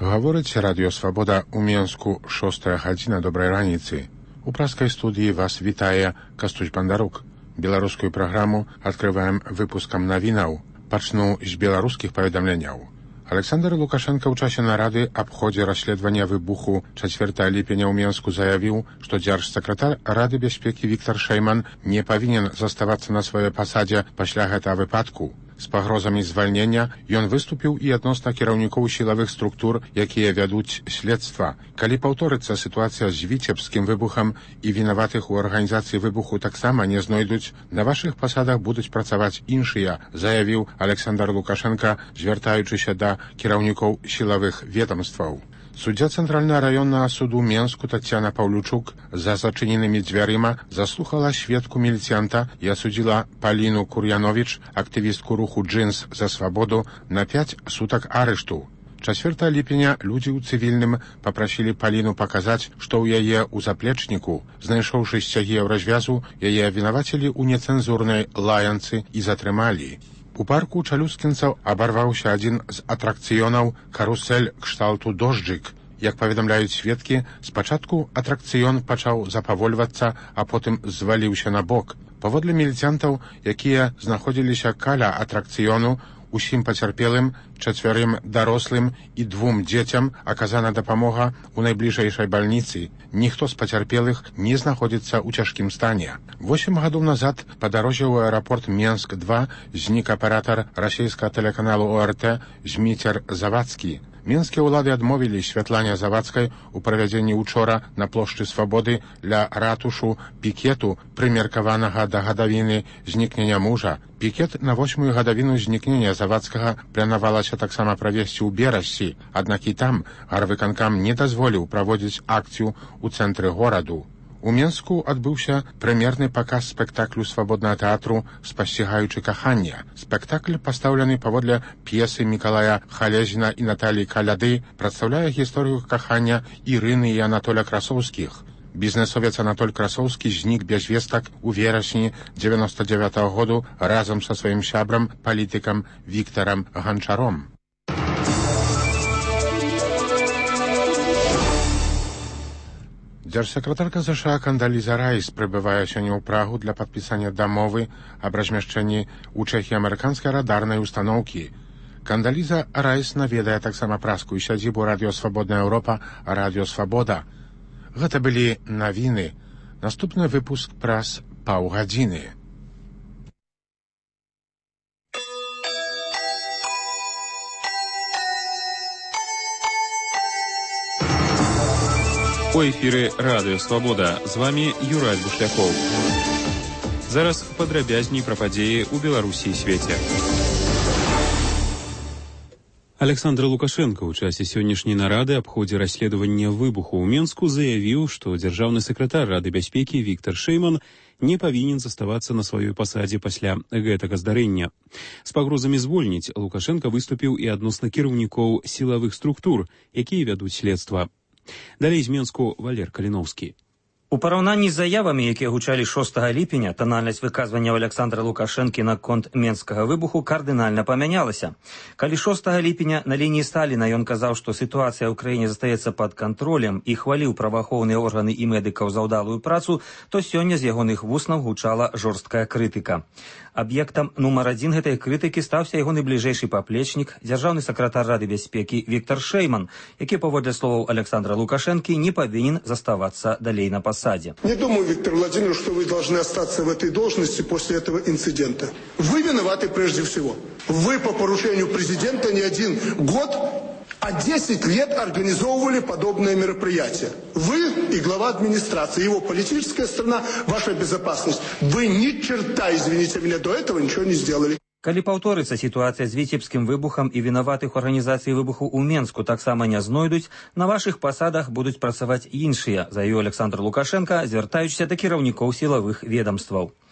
Гаворыць Радыё Свабода ў Менску 6 гадзіна добрай раніцы. У праскай студыі вас вітае Кастусь Бандарук. Беларускую праграму адкрываем выпускам навінаў. Пачну з беларускіх паведамленняў. Александр Лукашенко ў часе нарады аб ходзе расследавання выбуху 4 ліпеня ў Менску заявіў, што дзяржсакратар Рады бяспекі Віктор Шэйман не павінен заставацца на сваёй пасадзе пасля гэтага выпадку. З пагрозамі звальнення ён выступіў і адносна кіраўнікоў сілавых структур, якія вядуць следства. Калі паўторыцца сітуацыя з віцебскім выбухам і вінаватых у арганізацыі выбуху таксама не знойдуць, на вашых пасадах будуць працаваць іншыя, заявіў Александр Лукашенко, звяртаючыся да кіраўнікоў сілавых ведомстваў. Суддзя Цэнтральнага раённага суду Менску Тацяна Паўлючук за зачыненымі дзвярыма заслухала сведку міліцыянта і асудзіла Паліну Кур'яновіч, актывістку руху «Джинс за свабоду», на 5 сутак арышту. 4 ліпеня людзі ў цывільным папрасілі Паліну паказаць, што ў яе ў заплечніку. Знайшоўшы сцягі развязу, яе абвінавацілі ў нецэнзурнай лаянцы і затрымалі. У парку чалюскінцаў абарваўся адзін з атракцыёнаў «Карусель кшталту дожджык». Як паведамляюць сведкі, спачатку атракцыён пачаў запавольвацца, а потым зваліўся на бок. Паводле міліцыянтаў, якія знаходзіліся каля атракцыёну, усім пацярпелым, 4 дарослым і 2 дзецям аказана дапамога ў найбліжэйшай бальніцы. Ніхто з пацярпелых не знаходзіцца ў цяжкім стане. 8 гадоў назад па дарозе ў аэрапорт Менск-2 знік аператар расійскага тэлеканалу ОРТ Зміцер Завадскі. Менскія ўлады адмовілі Святлане Завадскай у правядзенні учора на плошчы Свабоды ля ратушу пікету, прымеркаванага да гадавіны знікнення мужа. Пікет на 8-ю гадавіну знікнення Завадскага планавалася таксама правесці ў Берасці, аднак і там гарвыканкам не дазволіў праводзіць акцыю ў цэнтры гораду. У Менску адбыўся прэм'ерны паказ спектаклю свабоднага тэатру «Спасцігаючы кахання». Спектакль, пастаўлены паводле п'есы Мікалая Халезіна і Наталіі Каляды, прадстаўляе гісторыю кахання Ірыны і Анатоля Красоўскіх. Бізнесовец Анатоль Красоўскі знік без вестак у верасні 99-го году разам са сваім сябрам, палітыкам Віктарам Ганчаром. Дзяржсакратарка США Кандаліза Райс прыбывае сёння ў Прагу для падпісання дамовы аб размяшчэнні ў Чэхіі амерыканскай радарнай устаноўкі. Кандаліза Райс наведае таксама празскую сядзібу Радыё Свабодная Еўропа, Радыё Свабода. Гэта былі навіны. Наступны выпуск праз паўгадзіны. У эфіры Радыё Свабода. З вами Юрай Бушлякоў. Зараз падрабязней пра падзеі ў Беларусі і свеце. Александр Лукашенко ў часе сённяшняй нарады аб ходзе расследавання выбуху ў Менску заявіў, што дзяржаўны сакратар Рады бяспекі Віктор Шэйман не павінен заставацца на сваёй пасадзе пасля гэтага здарэння. З пагрозамі звольніць Лукашенко выступіў і адносна кіраўнікоў сілавых структур, якія вядуць следства. Далей з Менску Валер Каліноўскі. У параўнанні з заявамі, якія гучалі 6 ліпеня, танальнасць выказванняў Александра Лукашэнкі наконт менскага выбуху кардынальна памянялася. Калі 6 ліпеня на лініі Сталіна ён казаў, што сітуацыя ў краіне застаецца пад кантролем і хваліў праваахоўныя органы і медыкаў за ўдалую працу, то сёння з ягоных вуснаў гучала жорсткая крытыка. Аб'ектам нумар 1 гэтай крытыкі стаўся яго найбліжэйшы паплечнік, дзяржаўны сакратар Рады бяспекі Віктор Шэйман, які, паводле словаў Александра Лукашэнкі, не павінен заставацца далей на посаде. Не думаю, Виктор Владимирович, что вы должны остаться в этой должности после этого инцидента. Вы виноваты прежде всего. Вы по поручению президента не 1 год, а 10 лет организовывали подобное мероприятие. Вы и глава администрации, его политическая сторона, ваша безопасность. Вы ни черта, извините меня, до этого ничего не сделали. Калі паўторыцца сітуацыя з віцебскім выбухам і вінаватых у арганізацыі выбуху ў Менску таксама не знойдуць, на вашых пасадах будуць працаваць іншыя, заявіў Александр Лукашенко, звяртаючыся да кіраўнікоў сілавых ведамстваў.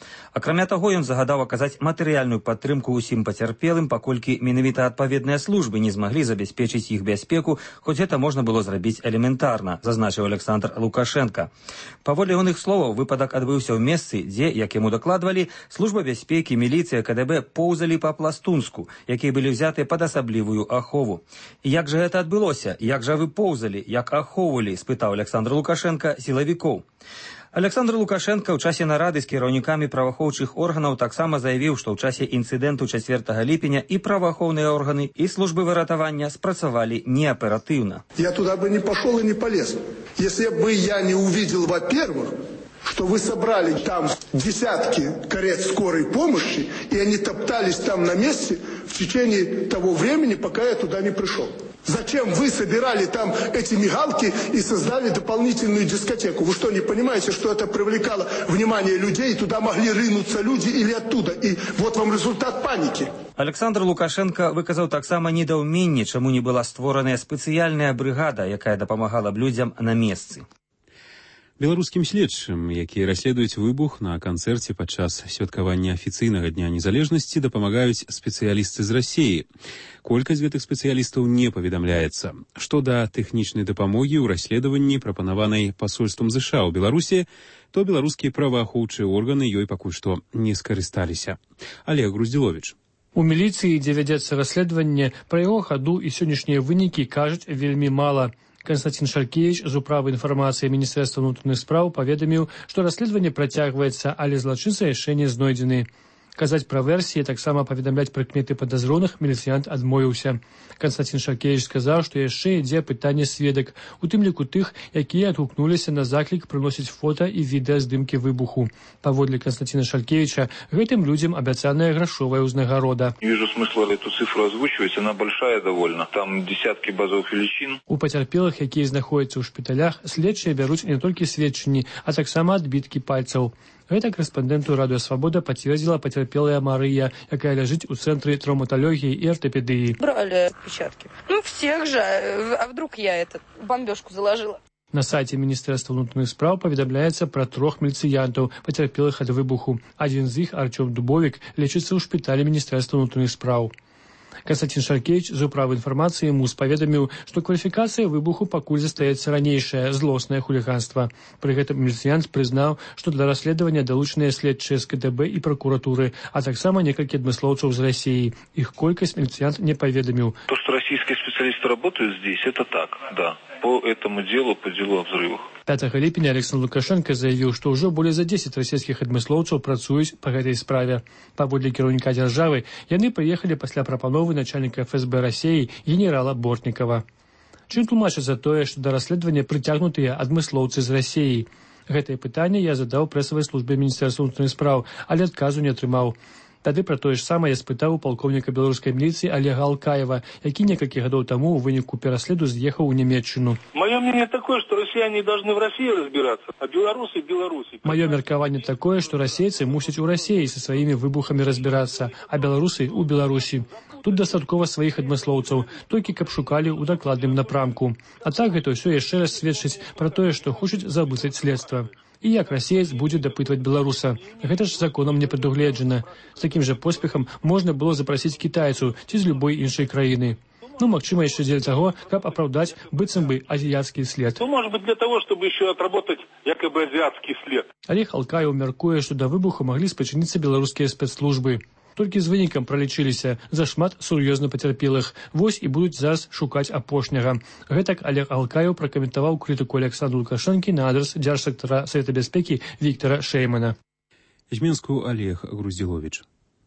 Акрамя таго, ён загадаў аказаць матэрыяльную падтрымку ўсім пацярпелым, паколькі менавіта адпаведныя службы не змаглі забяспечыць іх бяспеку, хоць гэта можна было зрабіць элементарна, зазначыў Александр Лукашенко. Паводле ягоных словаў, выпадак адбыўся ў месцы, дзе, як яму дакладвалі, служба бяспекі, міліцыя, КДБ поўзалі па-пластунску, якія былі ўзяты пад асаблівую ахову. Як жа гэта адбылося? Як жа вы поўзалі? Як ахоўвалі? Спытаў Александр Лукашенко сілавікоў. Александр Лукашенко ў часе нарады з кіраўнікамі праваахоўчых органаў таксама заявіў, што ў часе інцыдэнту 4 ліпеня і праваахоўныя органы, і службы выратавання спрацавалі неаператыўна. Я туда бы не пошел и не полез, если бы я не увидел, во-первых, что вы собрали там десятки карет скорой помощи, и они топтались там на месте в течение того времени, пока я туда не пришел. Зачем вы собирали там эти мигалки и создали дополнительную дискотеку? Вы что, не понимаете, что это привлекало внимание людей, и туда могли рынуться люди или оттуда? И вот вам результат паники. Александр Лукашенко выказаў таксама недаўменне, чаму не была створаная спецыяльная брыгада, якая дапамагала б людзям на месцы. Беларускім следчым, якія расследуюць выбух на канцэрце падчас святкавання афіцыйнага Дня Незалежнасці, дапамагаюць спецыялісты з Расіі. Колькасць гэтых спецыялістаў не паведамляецца. Што да тэхнічнай дапамогі ў расследаванні, прапанаванай пасольствам ЗША ў Беларусі, то беларускія праваахоўчыя органы ёй пакуль што не скарысталіся. Олег Груздзіловіч. У міліцыі, дзе вядзецца расследаванне, пра яго хаду і сённяшнія вынікі кажуць вельмі мала. Константин Шаркевич з управы інфармацыі Міністэрства ўнутраных спраў паведаміў, што расследаванне працягваецца, але злачынцы яшчэ не знойдзены. Казаць пра версіі, таксама паведамляць прыкметы падазроных міліцыянт адмовіўся. Константин Шаркевич сказаў, што яшчэ ідзе пытанне сведак, у тым ліку тых, якія адгукнуліся на заклік прыносіць фота і відэа здымкі выбуху. Паводле Константина Шаркевича, гэтым людзям абяцаная грашовая ўзнагарода. Не вижу смысла эту цифру озвучивать, она большая довольно. Там десятки базовых величин. У пацярпелых, якія знаходзяцца ў шпіталях, следчыя бяруць не толькі сведчанні, а таксама адбіткі пальцаў. Гэта корэспандэнту Радыё Свабода пацвердзіла пацярпелая Марыя, якая ляжыць у цэнтры траўматалогіі і ортопедыі. Брали отпечатки. Всех же. А вдруг я бомбежку заложила? На сайце Міністэрства ўнутраных спраў паведамляецца пра 3 міліцыянтаў, пацярпелых ад выбуху. Адзін з іх, Арчом Дубовік, лечыцца ў шпіталі Міністэрства ўнутраных спраў. Константин Шаркевич з управы інфармацыі МУС паведаміў, што кваліфікацыя выбуху пакуль застаецца ранейшае злоснае хуліганства. Пры гэтым міліцыянт прызнаў, што для расследавання далучаныя следчыя з КДБ і пракуратуры, а таксама некалькі адмыслоўцаў з Расіі. Іх колькасць міліцыянт не паведаміў. То, что российские специалисты работают здесь, это так, да. По этому делу, по делу о взрывах. 5 ліпеня Александр Лукашенко заявіў, што ўжо болей за 10 расійскіх адмыслоўцаў працуюць па гэтай справе. Паводле кіраўніка дзяржавы, яны прыехалі пасля прапановы начальніка ФСБ Расіі генерала Бортнікава. Чым тлумачыцца тое, што да расследавання прыцягнутыя адмыслоўцы з Расіі? Гэтае пытанне я задаў прэсавай службе Міністэрства ўнутраных спраў, але адказу не атрымаў. Тады пра тое ж самае я спытаў у палкоўніка беларускай міліцыі Олега Алкаева, які некалькі гадоў таму ў выніку пераследу з'ехаў у Нямецчыну. Мое мнение такое, что россияне должны в России разбираться, а белорусы в Беларуси. Маё меркаванне такое, што расейцы мусяць у Расіі са сваімі выбухамі разбірацца, а беларусы ў Беларусі. Тут дастаткова сваіх адмыслоўцаў, толькі каб шукалі ў дакладным напрамку. А так гэта ўсё яшчэ раз сведчыць пра тое, што хочуць заблытаць следства. І як расеец будзе дапытваць беларуса. Гэта ж законам не прадугледжана. З такім жа поспехам можна было запрасіць кітайцу ці з любой іншай краіны. Магчыма, яшчэ дзеля таго, каб апраўдаць быццам бы азіяцкі след. Может быть, для того, чтобы еще отработать якобы азиатский след. Олег Алкаев мяркуе, што да выбуху маглі спрычыніцца беларускія спецслужбы. Толькі з вынікам пралічыліся зашмат сур'ёзна пацярпелых. Вось і будуць зараз шукаць апошняга. Гэтак Олег Алкаев пракаментаваў крытыку Александра Лукашэнкі на адрас дзяржсактара Савета бяспекі Віктара Шэймана. З Мінску Олег Груздзіловіч.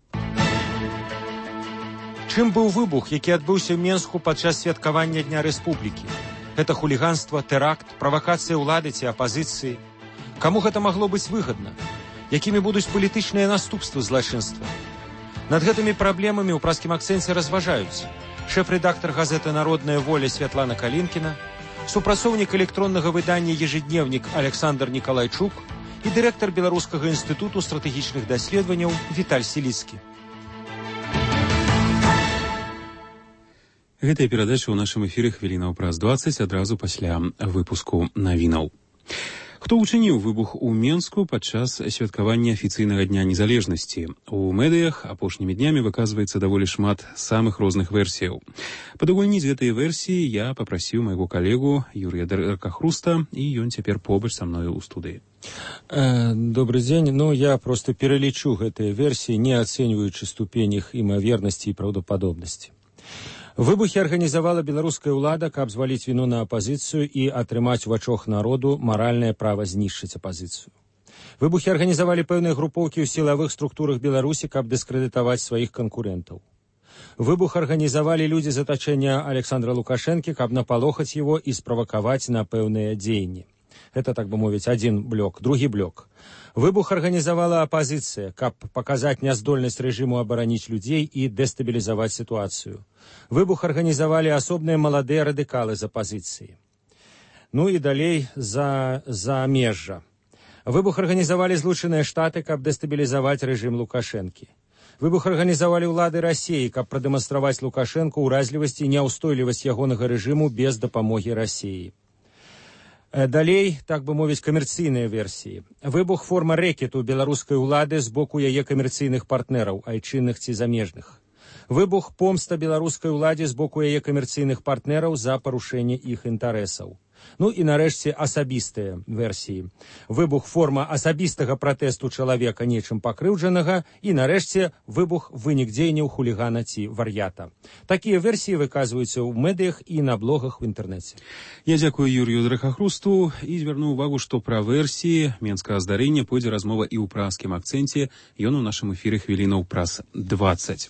Чым быў выбух, які адбыўся ў Менску падчас святкавання Дня Рэспублікі? Гэта хуліганства, тэракт, правакацыя ўлады ці апазіцыі? Каму гэта магло быць выгадна? Якімі будуць палітычныя наступствы злачынства? Над гэтымі праблемамі ў пражскім акцэнце разважаюць шэф-рэдактар газеты «Народная воля» Святлана Калінкіна, супрацоўнік электроннага выдання «Ежедневнік» Александр Николайчук і дырэктар Беларускага інстытуту стратэгічных даследаванняў Віталь Сіліцкі. Гэтая перадача ў нашым эфіры хвілінаў праз 20 адразу пасля выпуску навінаў. Хто ўчыніў выбух у Менску падчас святкавання афіцыйнага дня незалежнасці? У медыях апошнімі днямі выказваецца даволі шмат самых розных версіяў. Падагульніць гэтыя версіі я папрасіў майго калегу Юрія Дракахруста, і ён цяпер побач са мною ў студыі. Добрый дзень. Я просто пералічу гэтыя версіі, не ацэньваючы ступень іх імавернасці і праўдападобнасці. Выбухі арганізавала беларуская ўлада, каб зваліць віну на апазіцыю і атрымаць у вачах народу маральнае права знішчыць апазіцыю. Выбухі арганізавалі пэўныя групоўкі ў сілавых структурах Беларусі, каб дыскрэдытаваць сваіх канкурэнтаў. Выбух арганізавалі людзі з атачэння Александра Лукашэнкі, каб напалохаць яго і справакаваць на пэўныя дзеянні. Гэта, так бы мовіць, адзін блок. Другі блок. Выбух арганізавала апазіцыя, каб паказаць няздольнасць рэжыму абараніць людзей і дэстабілізаваць сітуацыю. Выбух арганізавалі асобныя маладыя радыкалы з апазіцыі. І далей за межжа. Выбух арганізавалі Злучаныя Штаты, каб дэстабілізаваць рэжым Лукашэнкі. Выбух арганізавалі ўлады Расіі, каб прадэманстраваць Лукашэнку ўразлівасць і няўстойлівасць ягонага рэжыму без дапамогі Расіі. Далей, так бы мовіць, камерцыйныя версіі. Выбух форма рэкету беларускай улады з боку яе камерцыйных партнераў, айчынных ці замежных. Выбух помста беларускай уладзе з боку яе камерцыйных партнераў за парушэнне іх інтарэсаў. І нарэшце асабістыя версіі. Выбух форма асабістага пратэсту чалавека нечым пакрыўджанага і нарэшце выбух вынік дзеянняў хулігана ці вар'ята. Такія версіі выказваюцца ў медыях і на блогах у інтэрнэце. Я дзякую Юрію Дракахрусту і звярну ўвагу, што пра версіі менскага здарэння пойдзе размова і ў празкім акцэнце. Ён у нашым эфіры хвілінаў праз 20.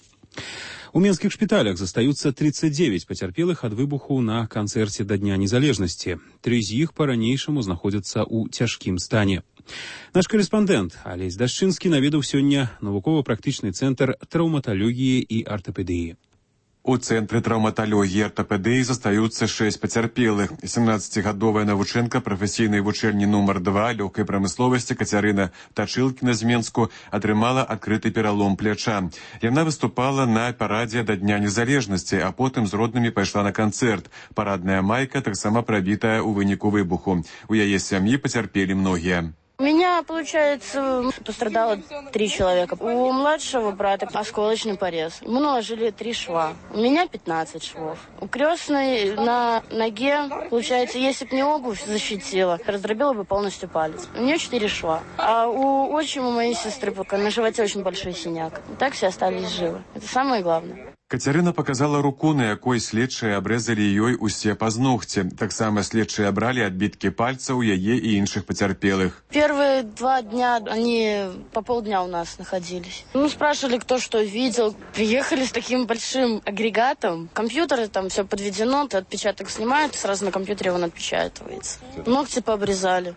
У менскіх шпіталях застаюцца 39 пацярпелых ад выбуху на канцэрце да Дня незалежнасці. 3 з іх па-ранейшаму знаходзяцца ў цяжкім стане. Наш карэспандэнт Алесь Дашчынскі наведаў сёння навукова-практычны цэнтр траўматалогіі і артапедыі. У цэнтры траўматалогіі і артапедыі застаюцца 6 пацярпелых. 17-гадовая навучэнка прафесійнай вучэльні нумар 2 лёгкай прамысловасці Кацярына Тачылкіна з Менску атрымала адкрыты пералом пляча. Яна выступала на парадзе да Дня незалежнасці, а потым з роднымі пайшла на канцэрт. Парадная майка таксама прабітая ў выніку выбуху. У яе сям'і пацярпелі многія. У меня, получается, пострадало 3 человека. У младшего брата осколочный порез. Ему наложили 3 шва. У меня 15 швов. У крестной на ноге, получается, если бы не обувь защитила, раздробила бы полностью палец. У нее 4 шва. А у отчима моей сестры пока на животе очень большой синяк. И так все остались живы. Это самое главное. Кацярына показала руку, на якой следчыя абрэзалі ёй усе пазногці. Таксама следчыя бралі адбіткі пальцаў яе і іншых пацярпелых. Первые 2 дня они по полдня у нас находились. Спрашивали, кто что видел. Приехали с таким большим агрегатом. Компьютер, там все подведено, ты отпечаток снимают, сразу на компьютере он отпечатывается. Ногти пообрезали.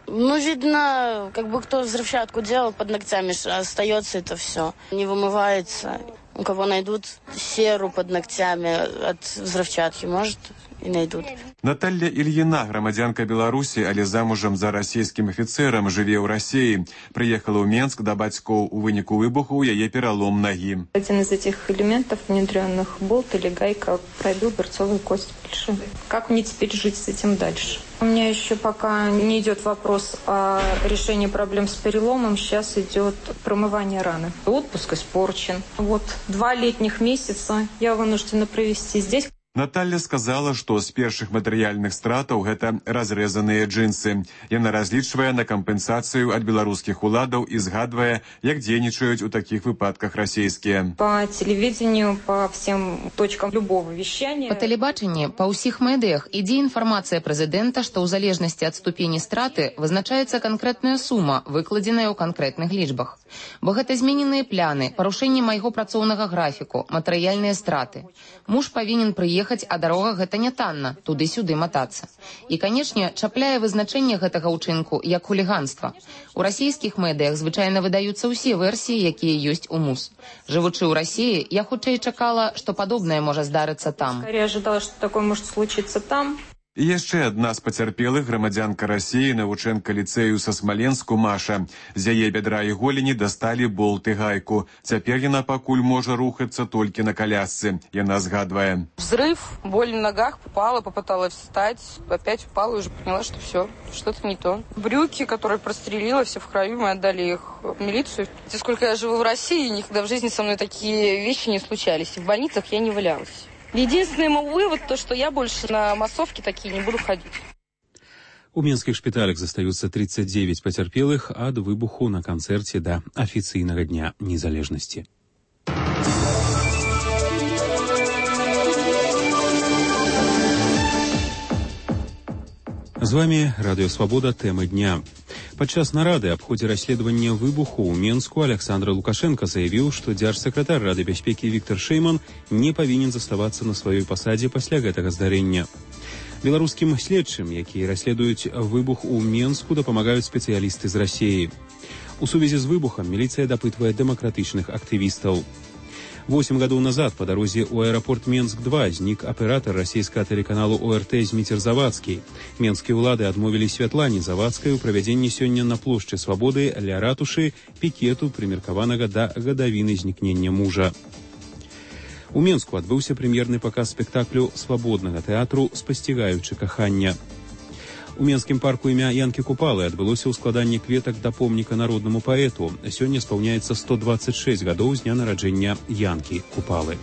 Видно, как бы кто взрывчатку делал под ногтями, остается это все. Не вымывается. У кого найдут серу под ногтями от взрывчатки, может, и найдут. Наталья Ильина, грамадзянка Беларусі, але замужам за расійскім афіцэрам, жыве ў Расіі. Прыехала ў Менск да бацькоў. У выніку выбуху яе пералом ноги. Один из этих элементов внедренных, болт или гайка, пробил берцовую кость плеча. Как мне теперь жить с этим дальше? У меня еще пока не идет вопрос о решении проблем с переломом. Сейчас идет промывание раны. Отпуск испорчен. 2 летних месяца я вынуждена провести здесь. Наталья сказала, што з першых матэрыяльных стратаў гэта разрэзаныя джинсы. Яна разлічвае на кампенсацыю ад беларускіх уладаў і згадвае, як дзейнічаюць у такіх выпадках расійскія. По телевидению, по всем точкам любого вещания. По тэлебачанні, па ўсіх медыях ідзе інфармацыя прэзідэнта, што ў залежнасці ад ступені страты вызначаецца канкрэтная сума, выкладзеная ў канкрэтных лічбах. Бо гэта змененыя пляны, парушэнне майго працоўнага графіку, матэрыяльныя страты. Муж павінен прыехаць, а дарога гэта не танна, туды-сюды матацца. І, канечне, чапляе вызначэнне гэтага ўчынку як хуліганства. У расійскіх медыях звычайна выдаюцца ўсе версіі, якія ёсць у МУС. Жывучы ў Расіі, я хутчэй чакала, што падобнае можа здарыцца там. Скорее ожидала, что такое может случиться там. І яшчэ адна з пацярпелых, грамадзянка Расіі, навучэнка ліцэю са Смаленску Маша. З яе бядра і голені дасталі болт і гайку. Цяпер яна пакуль можа рухацца толькі на колясцы. Яна згадвае. Взрыв, боль в ногах, упала, попыталась встать, опять упала и уже поняла, что все, что-то не то. Брюки, которые прострелила, все в крови, мы отдали их в милицию. Сколько я живу в России, никогда в жизни со мной такие вещи не случались. В больницах я не валялась. Единственный мой вывод, то, что я больше на массовки такие не буду ходить. У менскіх шпіталях застаюцца 39 пацярпелых ад выбуху на канцэрце да афіцыйнага дня незалежнасці. З вами Радыё Свабода, тэмы дня. Падчас нарады аб ходзе расследавання выбуху ў Менску Александр Лукашенко заявіў, што дзяржсакратар Рады бяспекі Віктор Шэйман не павінен заставацца на сваёй пасадзе пасля гэтага здарэння. Беларускім следчым, якія расследуюць выбух у Менску, дапамагаюць спецыялісты з Расіі. У сувязі з выбухам міліцыя дапытвае дэмакратычных актывістаў. 8 гадоў назад па дарозе ў аэрапорт Менск-2 знік аператар расійскага тэлеканалу ОРТ Зміцер Завадскі. Менскія ўлады адмовілі Святлане Завадскай у правядзенні сёння на плошчы Свабоды ля ратушы пікету, прымеркаванага да гадавіны знікнення мужа. У Менску адбыўся прэм'ерны паказ спектаклю свабоднага тэатру «Спасцігаючы кахання». У Менскім парку імя Янкі Купалы адбылося ўскладанне кветак да помніка народнаму паэту. Сёння спаўняецца 126 гадоў з дня нараджэння Янкі Купалы.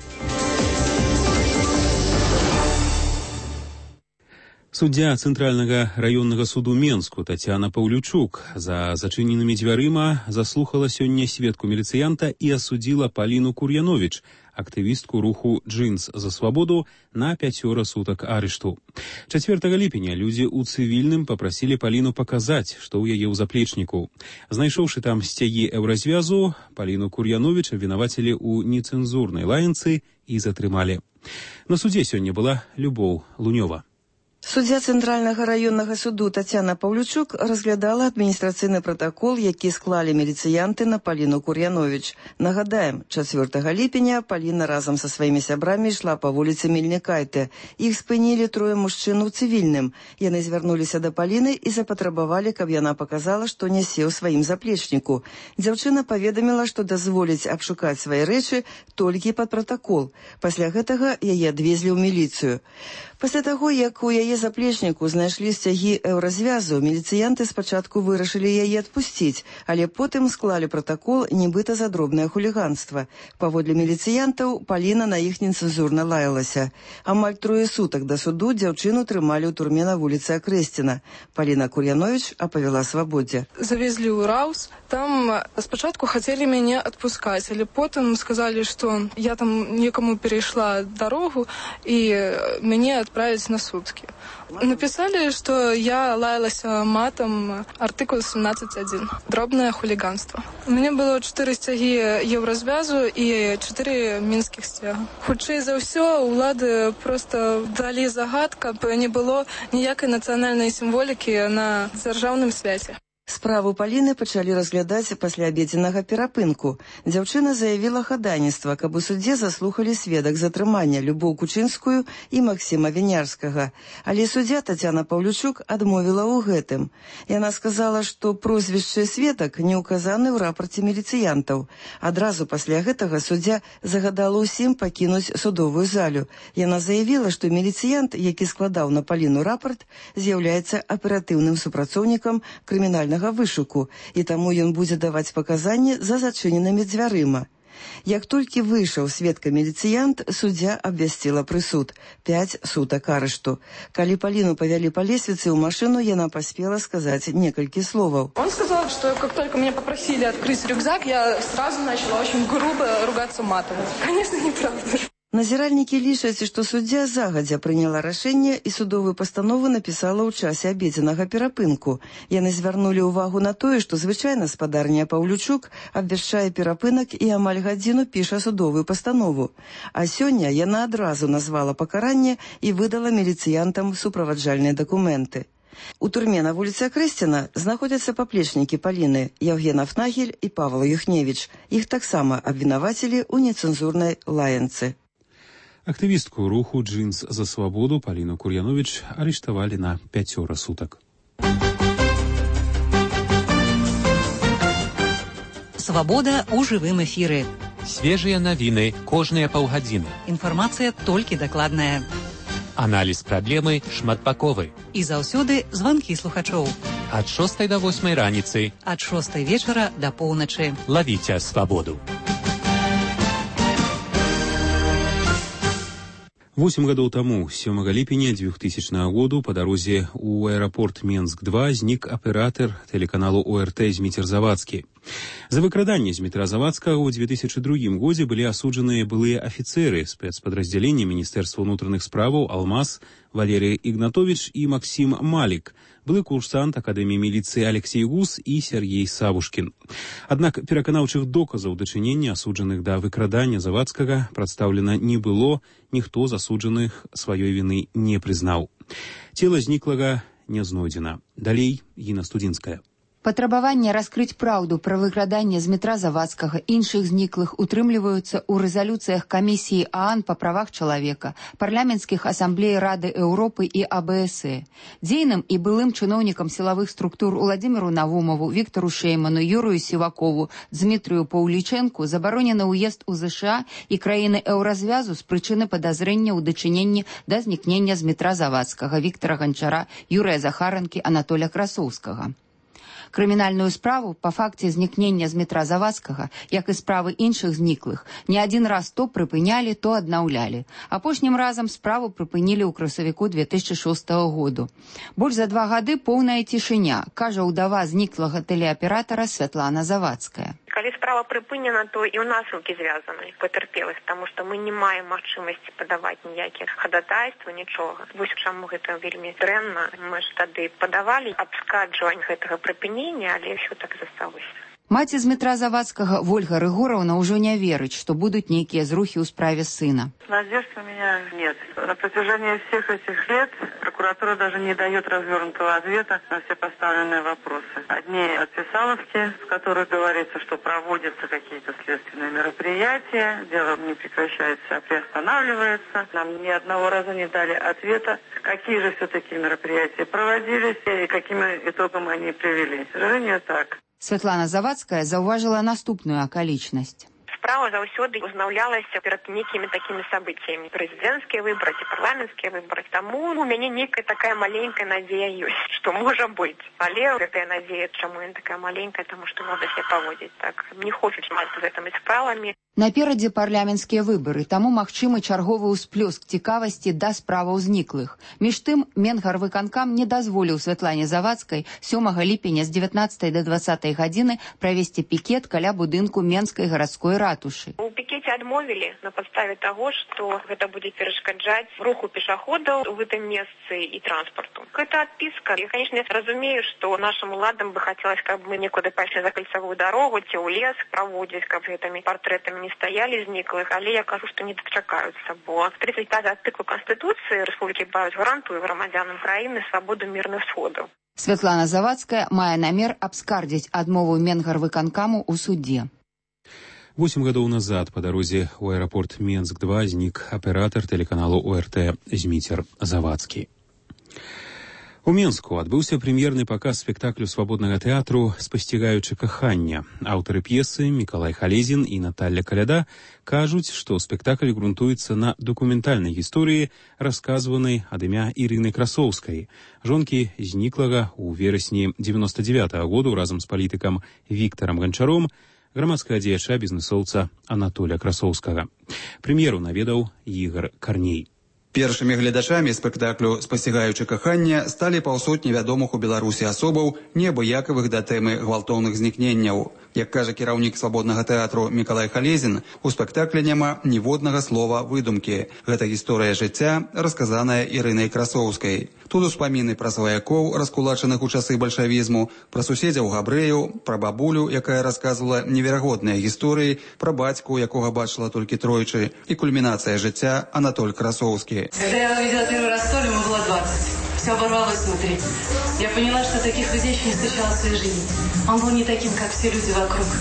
Суддзя Цэнтральнага раённага суду Менску Тацяна Паўлючук за зачыненымі дзвярыма заслухала сёння сведку міліцыянта і асудзіла Паліну Кур'яновіч, актывістку руху «Джинс за свабоду», на 5 сутак арышту. 4 ліпеня людзі ў цывільным папрасілі Паліну паказаць, што ў яе ў заплечніку. Знайшоўшы там сцягі еўразвязу, Паліну Кур'яновіч абвінавацілі ў нецэнзурнай лаянцы і затрымалі. На судзе сёння была Любоў Лунёва. Суддзя Цэнтральнага раённага суду Тацяна Паўлючук разглядала адміністрацыйны пратакол, які склалі міліцыянты на Паліну Кур'яновіч. Нагадаем, 4 ліпеня Паліна разам са сваімі сябрамі ішла па вуліцы Мельнікайте. Іх спынілі 3 мужчын у цывільным. Яны звярнуліся да Паліны і запатрабавалі, каб яна паказала, што нясе ў сваім заплечніку. Дзяўчына паведаміла, што дазволіць абшукаць свае рэчы толькі пад пратакол. Пасля гэтага яе адвезлі ў міліцыю. Пасля таго, як у яе заплечніку знайшлі сцягі еўразвязу, міліцыянты спачатку вырашылі яе адпусціць, але потым склалі пратакол нібыта за дробнае хуліганства. Паводле міліцыянтаў, Паліна на іх нецэнзурна лаялася. Амаль 3 сутак да суду дзяўчыну трымалі ў турме на вуліцы Акрэсціна. Паліна Кур'яновіч апавяла свабодзе. Завезлі ў Раус. Там спачатку хацелі мяне адпускаць, але потым сказалі, што я там некаму перайшла дарогу і мяне отправить на сутки. Написали, что я лаялась матом, артикул 17.1. Дробное хулиганство. У меня было 4 стяги еўразвязу и 4 мінскіх стяга. Хутчэй за ўсё, улады просто далі загад, каб не было ніякай нацыянальнай сімволікі на дзяржаўным свяце. Справу Паліны пачалі разглядаць пасля абедзенага перапынку. Дзяўчына заявіла хадайніцтва, каб у судзе заслухалі сведак затрымання Любоў Кучынскую і Максіма Вінярскага. Але суддзя Тацяна Паўлючук адмовіла ў гэтым. Яна сказала, што прозвішчы сведак не ўказаны ў рапарце міліцыянтаў. Адразу пасля гэтага суддзя загадала ўсім пакінуць судовую залю. Яна заявіла, што міліцыянт, які складаў на Паліну рапарт, з'яўляецца аператыўным супрацоўнікам крымінальнага вышуку, і таму ён будзе даваць паказанні за зачыненымі дзвярыма. Як толькі выйшаў сведка-міліцыянт, суддзя абвясціла прысуд – 5 сутак арышту. Калі Паліну павялі па лесвіцы ў машыну, яна паспела сказаць некалькі словаў. Он сказал, что как только меня попросили открыть рюкзак, я сразу начала очень грубо ругаться матом. Конечно, неправда. Назіральнікі лічаць, што суддзя загадзя прыняла рашэнне і судовую пастанову напісала ў часе абедзенага перапынку. Яны звярнулі ўвагу на тое, што звычайна спадарня Паўлючук абвяшчае перапынак і амаль гадзіну піша судовую пастанову. А сёння яна адразу назвала пакаранне і выдала міліцыянтам суправаджальныя дакументы. У турме на вуліцы Акрэсціна знаходзяцца паплечнікі Паліны Яўген Афнагель і Павел Юхневіч. Іх таксама абвінавацілі ў нецэнзурнай лаянцы. Актывістку руху «Джинс за свободу» Полину Курьянович арыштавалі на 5 сутак. Свабода ў жывым эфіры. Свежыя навіны кожныя паўгадзіны. Інфармацыя толькі дакладная. Аналіз праблемы шматбаковы. І заўсёды званкі слухачоў. Ад 6 до 8 раніцы. Ад 6 вечара да поўначы. Лавіце свабоду. 8 гадоў таму, 7 ліпеня 2000 году, па дарозе ў аэрапорт Менск-2 знік аператар тэлеканалу ОРТ Зміцер Завадскі. За выкраданне Змітра Завадскага ў 2002 годзе былі асуджаныя былыя афіцэры спецпадраздзялення Міністэрства ўнутраных справаў Алмаз, Валерий Игнатович і Максим Малік, былы курсант Акадэміі міліцыі Алексей Гус і Сергей Савушкін. Аднак пераканаўчых доказаў дачынення асуджаных да выкрадання Завадскага прадстаўлена не было, ніхто з асуджаных сваёй віны не прызнаў. Цела зніклага не знойдзена. Далей Гіна Студзінская. Патрабаванне раскрыць праўду пра выкраданне Змітра Завадскага і іншых зніклых утрымліваюцца ў рэзалюцыях Камісіі ААН па правах чалавека, парламенцкіх асамблей Рады Еўропы і АБС. Дзейным і былым чыноўнікам сілавых структур Уладзіміру Навумову, Віктору Шейману, Юрію Сівакову, Дмітрыю Паўлічэнку забаронены ўезд у ЗША і краіны еўразвязу з прычыны падазрэння ў дачыненні да знікнення Змітра Завадскага, Віктара Ганчара, Юрыя Захаранкі, Анатоля Красоўскага. Крымінальную справу па факце знікнення Змітра Завадскага, як і справы іншых зніклых, не адзін раз то прыпынялі, то аднаўлялі. Апошнім разам справу прыпынілі ў красавіку 2006 году. Больш за 2 гады поўная цішыня, кажа ўдава зніклага тэлеаператара Святлана Завадская. Калі справа прыпынена, то і ў нас рукі звязаны, патэрпелых, таму што мы не маем магчымасці падаваць ніякіх хадатайстваў, нічога. Вось чаму гэта вельмі дрэнна. Мы ж тады падавалі абскарджванне гэтага прыпынення, але ўсё так засталося. Маці Змітра Завадскага Вольга Рыгораўна ўжо не верыць, што будуць нейкія зрухі ў справе сына. Надежд у меня нет. На протяжении всех этих лет прокуратура даже не дает развернутого ответа на все поставленные вопросы. Одни отписаловки, в которых говорится, что проводятся какие-то следственные мероприятия, дело не прекращается, а приостанавливается. Нам ни одного раза не дали ответа, какие же все-таки мероприятия проводились и каким итогом они привели. К сожалению, так. Святлана Завадская заўважыла наступную акалічнасць. Справа заўсёды узнаўлялася перад нейкімі такімі событиями. Прэзідэнцкія выбары ці парламенцкія выбары. Таму у мяне нейкая такая маленькая надзея ёсць, што можа быць. Але гэтая надзея, чаму яна такая маленькая, таму што надо себе паводзіць так. Не хочуць маць з гэтымі справамі. Наперадзе парламенцкія выбары, таму магчымы чарговы ўсплёск цікавасці да справаў зніклых. Між тым, Менгарвыканкам не дазволіў Святлане Завадскай 7 ліпеня з 19 до 20 гадзіны правесці пікет каля будынку Менскай гарадской ратушы. У пікеце адмовілі на падставе таго, што гэта будзе перашкаджаць руху пешаходаў у гэтым месцы і транспарту. Гэта адпіска. Я, конечно, разумею, што нашым уладам бы хацелось, каб мы некуды пайшлі за кальцавую дарогу ці ў лес праводзіць, каб гэтымі партрэтамі не стаялі зніклых, але я кажу, што не дачакаюцца, бо 35 артыкул Конституцыі Рэспублікі Беларусь гарантуе грамадзянам краіны свабоду мірных сходаў. Святлана Завадская мае намер абскардзіць адмову Менгарвыканкаму ў судзе. 8 гадоў назад па дарозе ў аэрапорт Менск-2 знік аператар тэлеканалу ОРТ Зміцер Завадскі. У Менску адбыўся прэм'ерны паказ спектаклю свабоднага тэатру «Спасцігаючы кахання». Аўтары п'есы Мікалай Халезін і Наталля Каляда кажуць, што спектакль грунтуецца на дакументальнай гісторыі, расказванай ад імя Ірыны Красоўскай, жонкі зніклага ў верасні 99-го году разам з палітыкам Віктарам Ганчаром, грамадскага дзеяча бізнесоўца Анатоля Красоўскага. Прэм'еру наведаў Ігар Карней. Першымі гледачамі спектаклю «Спасцігаючы кахання» сталі паўсотні вядомых у Беларусі асобаў, неабыякавых да тэмы гвалтоўных знікненняў. Як кажа кіраўнік свабоднага тэатру Мікалай Халезін, у спектаклі няма ніводнага слова выдумкі. Гэта гісторыя жыцця, расказаная Ірынай Красоўскай. Тут успаміны пра сваякоў, раскулачаных у часы бальшавізму, пра суседзяў габрэяў, пра бабулю, якая расказвала неверагодныя гісторыі, пра бацьку, якога бачыла толькі тройчы, і кульмінацыя жыцця Анатоль Красоўскі. Когда я увидела первый раз Толю, ему было 20. Все оборвалось внутри. Я поняла, что таких людей еще не встречала в своей жизни. Он был не таким, как все люди вокруг.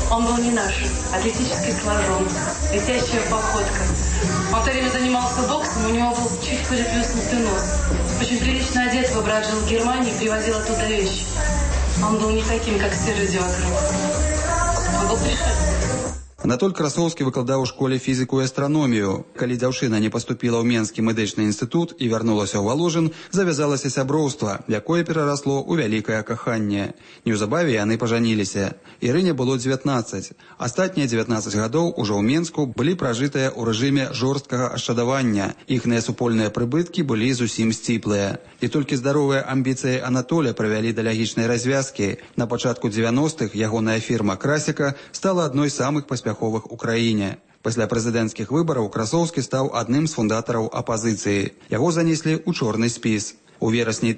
Он был не наш, атлетически сложен, летящая походка. Он в то время занимался боксом, у него был чуть приплюснутый нос. Очень прилично одет, его брат жил в Германии, привозил оттуда вещи. Он был не таким, как все люди вокруг. Он был пришельцем. Анатоль Красоўскі выкладаў у школе фізіку і астраномію. Калі дзяўчына не паступіла ў Менскі медычны інстытут і вярнулася ў Валожын, завязалася сяброўства, якое перарасло ў вялікае каханне. Неўзабаве яны пажаніліся. Ірыне было 19. Астатнія 19 гадоў ужо ў Менску былі пражытыя ў рэжыме жорсткага ашчадавання. Іхныя супольныя прыбыткі былі зусім сціплыя. І толькі здаровыя амбіцыі Анатоля прывялі да лягічнай развязкі. На пачатку 90-х ягоная фірма «Красіка» стала адной з самых паспяховых у краіне. Пасля прэзідэнцкіх выбараў Красоўскі стаў адным з фундатараў апазіцыі. Яго занеслі ў чорны спіс. У верасні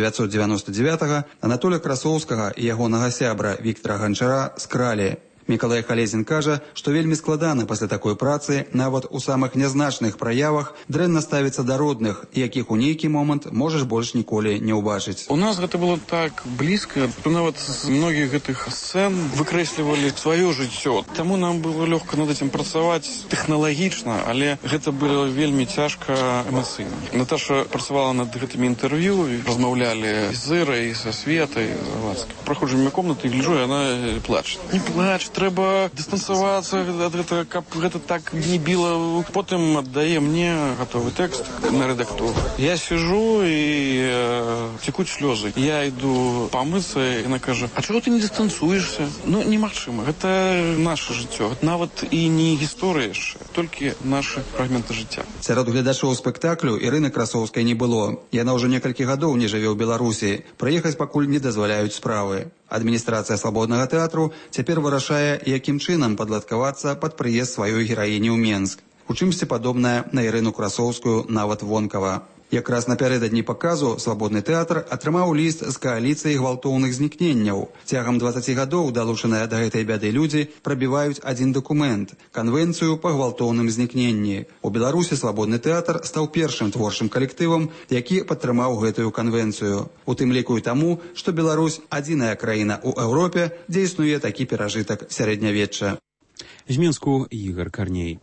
1999-го Анатоля Красоўскага і ягонага сябра Віктара Ганчара скралі. Мікалай Халезін кажа, што вельмі складана пасля такой працы, нават у самых нязначных праявах, дрэнна ставіцца да родных, якіх у нейкі момант можаш больш ніколі не ўбачыць. У нас гэта было так блізка, што нават з многіх гэтых сцэн выкрэслівалі сваё жыццё. Таму нам было лёгка над этим працаваць тэхналагічна, але гэта было вельмі цяжка эмацыйна. Наташа працавала над гэтымі інтэрв'ю, размаўлялі з Ірай, са Светай, Завадскай. Праходжу міма комнаты і гляджу, і яна плача. Не плач, трэба дыстанцавацца ад гэтага, каб гэта так не біла. Потым аддае мне гатовы тэкст на рэдактуру. Я сижу і цекуць слёзы. Я іду памыцца, і яна кажа: "А чаго ты не дыстанцуешся?" Ну, немагчыма. Гэта наша жыццё. Нават і не гісторыя яшчэ, толькі нашы фрагменты жыцця. Сярод гледачоў спектаклю Ірыны Красоўскай не было. Яна ўжо некалькі гадоў не жыве ў Беларусі. Прыехаць пакуль не дазваляюць справы. Адміністрацыя свабоднага тэатру цяпер вырашае, якім чынам падладкавацца пад прыезд сваёй гераіні ў Менск. У чымсьці падобнае на Ірыну Красоўскую нават вонкава. Якраз напярэдадні паказу свабодны тэатр атрымаў ліст з кааліцыі гвалтоўных знікненняў. Цягам 20 гадоў далучаныя да гэтай бяды людзі прабіваюць адзін дакумент – канвенцыю па гвалтоўным знікненні. У Беларусі свабодны тэатр стаў першым творчым калектывам, які падтрымаў гэтую канвенцыю. У тым ліку і таму, што Беларусь – адзіная краіна ў Еўропе, дзе існуе такі перажытак сярэднявечча. З Менску Ігор Карней.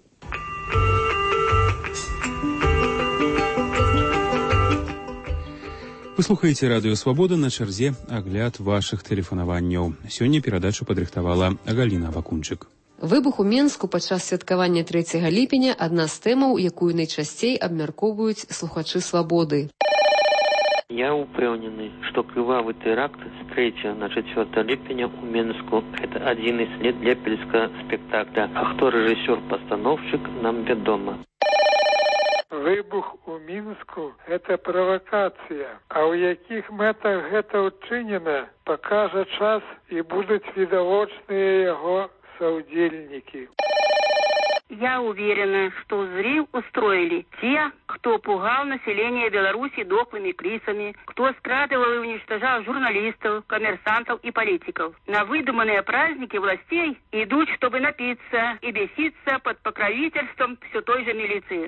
Вы слухаеце радыё «Свабода», на чарзе агляд вашых тэлефанаванняў. Сёння перадачу падрыхтавала Галіна Вакунчык. Выбух у Менску падчас святкавання 3 ліпеня – адна з тэмаў, якую найчасцей абмяркоўваюць слухачы «Свабоды». Я упэўнены, што крывавы тэракт з 3 на 4 ліпеня ў Менску – гэта адзіны след лепельскага спектакля. А хто рэжысёр-пастаноўшчык, нам вядома. Выбух у Мінску – гэта правакацыя, а ў якіх мэтах гэта ўчынена, пакажа час і будуць відавочныя яго саўдзельнікі. Я уверена, что взрыв устроили те, кто пугал население Беларуси дохлыми крысами, кто скрадывал и уничтожал журналистов, коммерсантов и политиков. На выдуманные праздники властей идут, чтобы напиться и беситься под покровительством все той же милиции.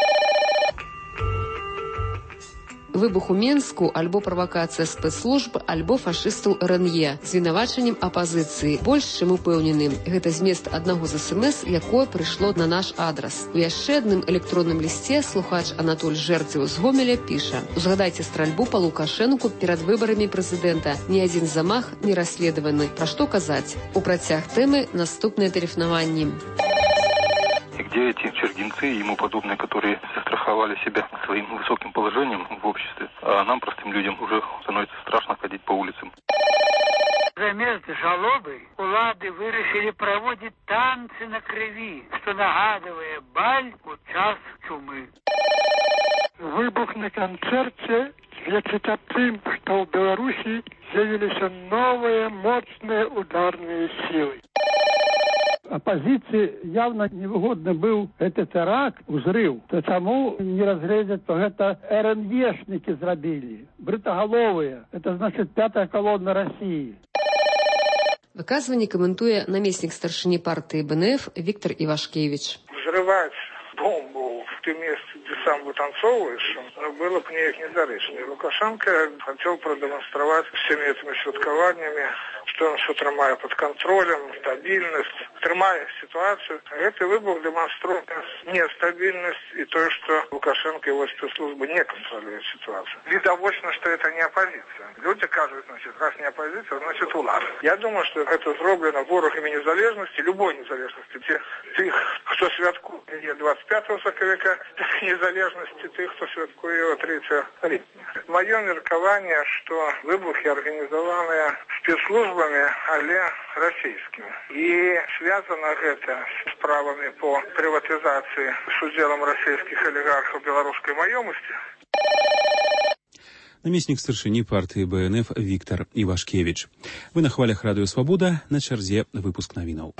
Выбух у Менску альбо правакацыя спецслужб, альбо фашыстаў РНЕ з вінавачаннем апазіцыі. Больш чым упэўнены, гэта змест аднаго з СМС, якое прыйшло на наш адрас. У яшчэ адным электронным лісце слухач Анатоль Жэрдзеў з Гомеля піша: «Узгадайце стральбу па Лукашэнку перад выбарамі прэзідэнта. Ні адзін замах не расследаваны. Пра што казаць?» У працяг тэмы наступныя тэлефанаванні. Где эти чергинцы и ему подобные, которые застраховали себя своим высоким положением в обществе, а нам, простым людям, уже становится страшно ходить по улицам. Замест жалобы улады вырашили проводить танцы на крови, что нагадывая баль у час чумы. Выбух на концерте лечит тем, что в Беларуси появились новые мощные ударные силы. Оппозиции явно невыгодно был этот теракт, взрыв. Потому не разглядят, что это РНЕшники зробили, бритоголовые. Это значит 5-я колонна России. Выказванне каментуе намеснік старшыні партыі БНФ Виктор Ивашкевич. Взрывать бомбу в том месте, где сам вытанцовываешь, было бы недарэчна. Лукашенко хотел продемонстрировать всеми этими святкованиями, што ён ўсё трымае пад кантролем, стабільнасць, трымае сітуацыю. Гэты выбух дэманструе нестабільнасць і тое, што Лукашенко і его спецслужбы не контролюют ситуацию. Видовочно, что это не оппозиция. Люди кажут, значит, раз не оппозиция, значит влада. Я думаю, что это сделано ворогами незалежности, любой незалежности. Тих, кто святкует 25 соковика, незалежности, тих, кто святкует 3 липня. Мое меркование, что выбухи организованы спецслужбами, але российскими. И связано это с правами по приватизации с уделом российских олигархов белорусской маёмости. Намеснік старшыні партыі БНФ Віктор Івашкевіч. Вы на хвалях радыё «Свабода», на чарзе выпуск навінаў.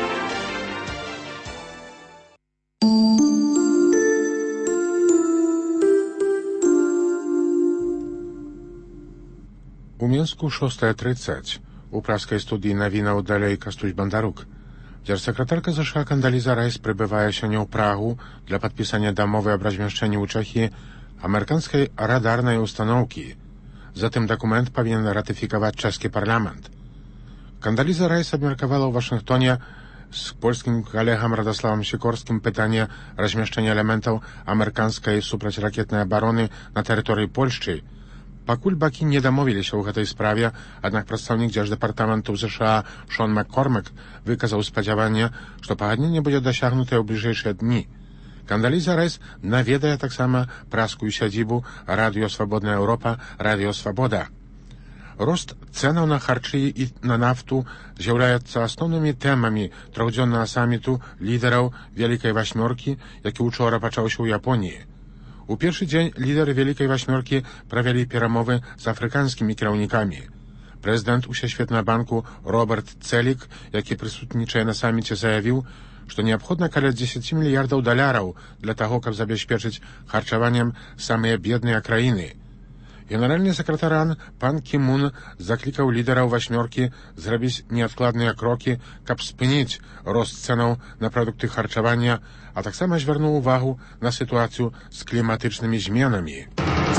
У Мінску 6:30. У праскай студыі навінаў далей Кастусь Бандарук. Дзяржсакратарка ЗША Кандаліза Райс прыбывае сёння ў Прагу для падпісання дамовы аб размяшчэнні ў Чэхіі амерыканскай радарнай устаноўкі. Затым дакумент павінен ратыфікаваць чэшскі парламент. Кандаліза Райс абмеркавала ў Вашынгтоне з польскім калегам Радославам Сікорскім пытанне размяшчэння элементаў амерыканскай супрацьракетнай абароны на тэрыторыі Польшчы. Пакуль бакі не дамовіліся ў гэтай справе, аднак прадстаўнік дзярждэпартаменту ЗША Шон Маккормак выказаў спадзяванне, што пагадненне будзе дасягнутае ў бліжэйшыя дні. Кандаліза Райс наведае таксама праскую сядзібу Радыё Свабодная Еўропа, Радыё Свабода. Рост цэнаў на харчы і на нафту з'яўляецца асноўнымі тэмамі трохдзённага саміту лідараў Вялікай Васьмёркі, які учора пачаўся ў Японіі. У першы дзень лідары Вялікай Васьмёркі правялі перамовы з афрыканскімі кіраўнікамі. Прэзідэнт Усесветнага банку Роберт Цэлік, які прысутнічае на саміце, заявіў, што неабходна каля 10 мільярдаў даляраў для таго, каб забяспечыць харчаваннем самыя бедныя краіны. Генеральны сакратар АН пан Кім Мун заклікаў лідараў Васьмёркі зрабіць неадкладныя крокі, каб спыніць рост цэнаў на прадукты харчавання, а таксама звярнуў увагу на сітуацыю з кліматычнымі зменамі.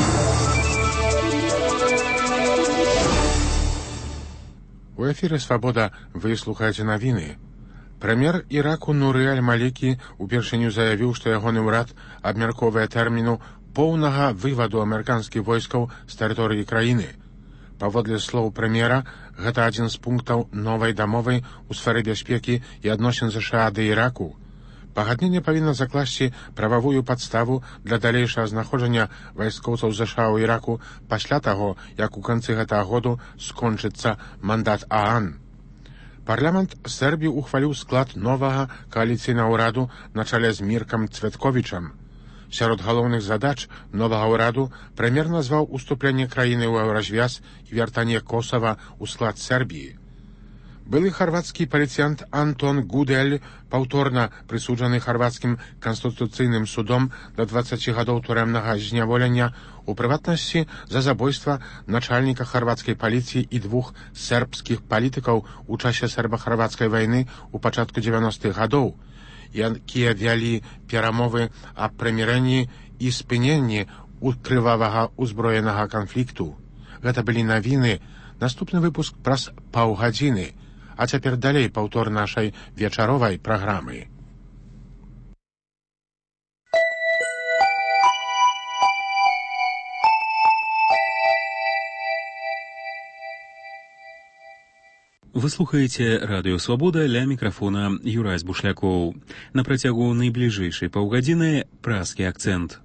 У эфіры «Свабода» вы слухаеце навіны. Прэм'ер Іраку Нуры Аль-Малікі упершыню заявіў, што ягоны ўрад абмяркоўвае тэрміну поўнага вываду амерыканскіх войскаў з тэрыторыі краіны. Паводле слоў прэм'ера, гэта адзін з пунктаў новай дамовы ў сферы бяспекі і адносін ЗША да Іраку. Пагадненне павінна закласці прававую падставу для далейшага знаходжання вайскоўцаў ЗША ў Іраку пасля таго, як у канцы гэтага году скончыцца мандат ААН. Парламент Сербіі ухваліў склад новага кааліцыйнага ўраду на чале з Міркам Цветковічам. Сярод галоўных задач новага ўраду прэм'ер назваў уступленне краіны ў еўразвяз і вяртанне Косава ў склад Сербіі. Былы харвацкі паліцыянт Антон Гудель, паўторна прысуджаны харвацкім канстытуцыйным судом да 20 гадоў турэмнага зняволення, у прыватнасці за забойства начальніка харвацкай паліцыі і 2 сербскіх палітыкаў у часе серба-харвацкай вайны ў пачатку 90-х гадоў, якія вялі перамовы аб прымірэнні і спыненні крывавага ўзброенага канфлікту. Гэта былі навіны. Наступны выпуск праз паўгадзіны. А цяпер далей паўтор нашай вечаровай праграмы. Вы слухаеце радыё «Свабода», ля мікрафона Юрай Бушлякоў. На працягу найбліжэйшай паўгадзіны праскі акцэнт.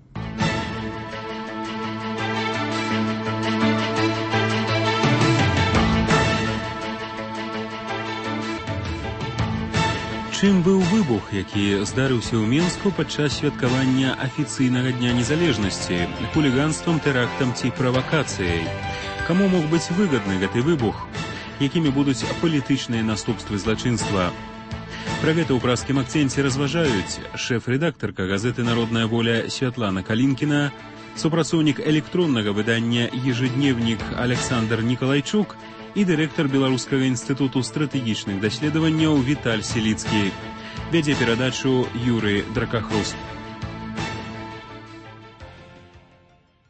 Чым быў выбух, які здарыўся ў Мінску падчас святкавання афіцыйнага дня незалежнасці, хуліганствам, тэрактам ці правакацыяй? Каму мог быць выгадны гэты выбух? Якімі будуць палітычныя наступствы злачынства? Пра гэта ў праскім акцэнце разважаюць шэф-рэдактарка газеты «Народная воля» Святлана Калінкіна, супрацоўнік электроннага выдання «Ежедневнік» Александр Нікалайчук і дырэктар Беларускага інстытуту стратэгічных даследаванняў Віталь Селіцкі. Вядзе перадачу Юрый Дракахруст.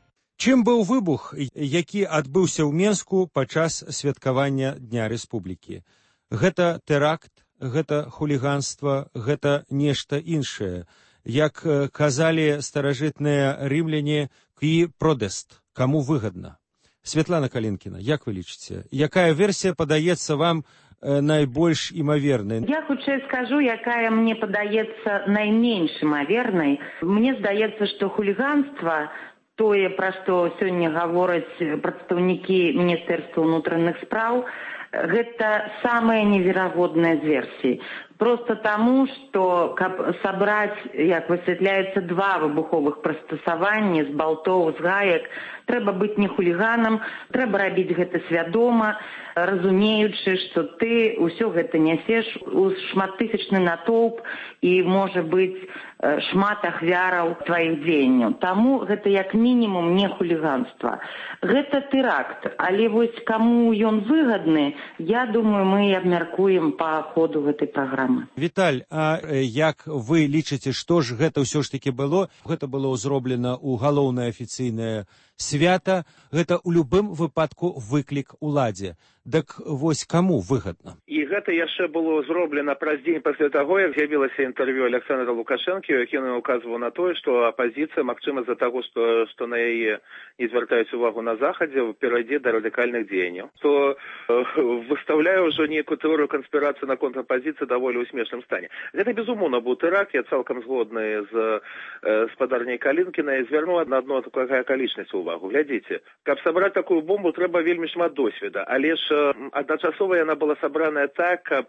Чым быў выбух, які адбыўся ў Менску падчас святкавання Дня Рэспублікі? Гэта тэракт, гэта хуліганства, гэта нешта іншае. Як казалі старажытныя рымляне, «qui prodest», каму выгадна. Святлана Калінкіна, як вы лічыце? Якая версія падаецца вам найбольш імавернай? Я хутчэй скажу, якая мне падаецца найменш імавернай. Мне здаецца, што хуліганства, тое, пра што сёння гавораць прадстаўнікі Міністэрства ўнутраных спраў, гэта самая неверагодная з версій. Просто таму, што каб сабраць, як высвятляецца, 2 выбуховых прыстасаванні з балтоў, з гаек, трэба быць не хуліганам, трэба рабіць гэта свядома, разумеючы, што ты ўсё гэта нясеш у шматтысячны натоўп і, можа быць, шмат ахвяраў тваіх дзеянняў. Таму гэта як мінімум не хуліганства. Гэта тэракт, але вось каму ён выгадны, я думаю, мы абмяркуем па ходу гэтай праграмы. Віталь, а як вы лічыце, што ж гэта ўсё ж такі было? Гэта было зроблена ў галоўнае афіцыйнае свята, гэта ў любым выпадку выклік уладзе. Дык вось каму выгадна? І гэта яшчэ было зроблена праз дзень пасля таго, як з'явілася інтэрв'ю Александра Лукашэнкі, які указваў на тое, што апазіцыя, магчыма, з-за таго, што на яе не звяртаюць увагу на Захадзе, перайдзе да радыкальных дзеянняў. То выставляе ўжо нейкую тэорыю канспірацыі наконт апазіцыі даволі ў смешным стане. Гэта, безумоўна, быў тэракт, я цалкам згодны з спадарняй Калінкінай, звярнуў на адну такую акалічнасць увагу. Глядзіце, каб сабраць такую бомбу, трэба вельмі шмат досведа, але ж адначасова яна была сабраная так, каб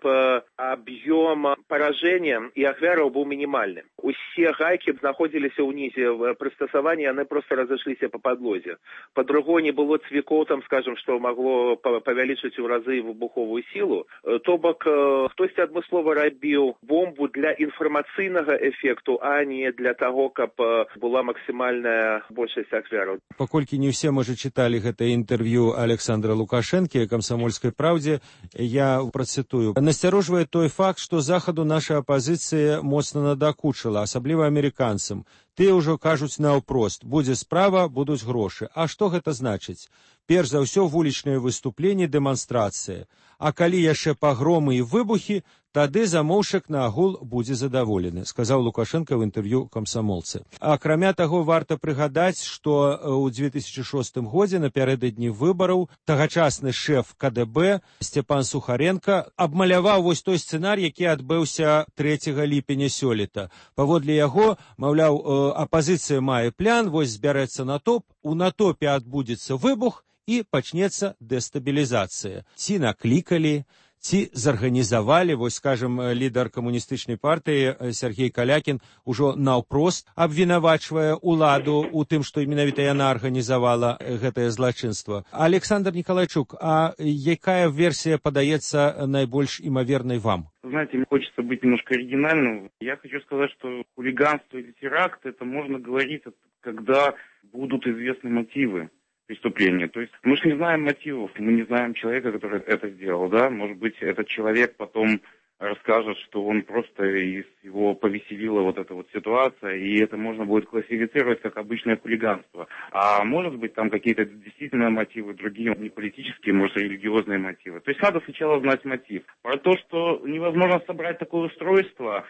аб'ём паражэння і ахвяраў быў мінімальным. Усе гайкі знаходзіліся ўнізе прыстасавання, яны проста разышліся па падлозе. Па-другое, не было цвікоў, там, скажем, што магло павялічыць у разы выбуховую сілу. То бок, хтосьці адмыслова рабіў бомбу для інфармацыйнага эфекту, а не для таго, каб была максімальная большасць ахвяраў. Паколькі не ўсе, можа, чыталі гэта інтэрв'ю Александра Лукашэнкі, «Комсомольской правде», я працытую. «Насцярожвае той факт, што Захаду наша апазіцыя моцна надакучыла, асабліва амерыканцам. Тыя ўжо кажуць наўпрост, будзе справа, будуць грошы. А што гэта значыць? Перш за ўсё вулічныя выступленні, дэманстрацыі. А калі яшчэ пагромы і выбухі, тады замоўшчык на агул будзе задаволены», сказаў Лукашенко ў інтэрв'ю «Камсамолцы». Акрамя таго, варта прыгадаць, што ў 2006 годзе напярэдадні выбараў тагачасны шэф КДБ Степан Сухаренко абмаляваў вось той сцэнарый, які адбыўся 3 ліпеня сёлета. Паводле яго, маўляў, апазіцыя мае план, вось збярэцца натоп, у натопе адбудзецца выбух і пачнецца дэстабілізацыя. Ці наклікалі, ці зарганізавалі, вось, скажем, лідар камуністычнай партыі Сергей Калякін ужо наўпрост абвінавачвае ўладу ў тым, што менавіта яна арганізавала гэтае злачынства. Александр Николайчук, а якая версія падаецца найбольш імавернай вам? Знаете, мне хочется быть немножко оригинальным. Я хочу сказать, что хулиганство или теракт, это можно говорить, когда будут известны мотивы преступления. То есть мы же не знаем мотивов, мы не знаем человека, который это сделал, да? Может быть, этот человек потом расскажет, что он просто его повеселила вот эта вот ситуация, и это можно будет классифицировать как обычное хулиганство. А может быть, там какие-то действительно мотивы, другие не политические, может, религиозные мотивы. То есть надо сначала знать мотив. Про то, что невозможно собрать такое устройство,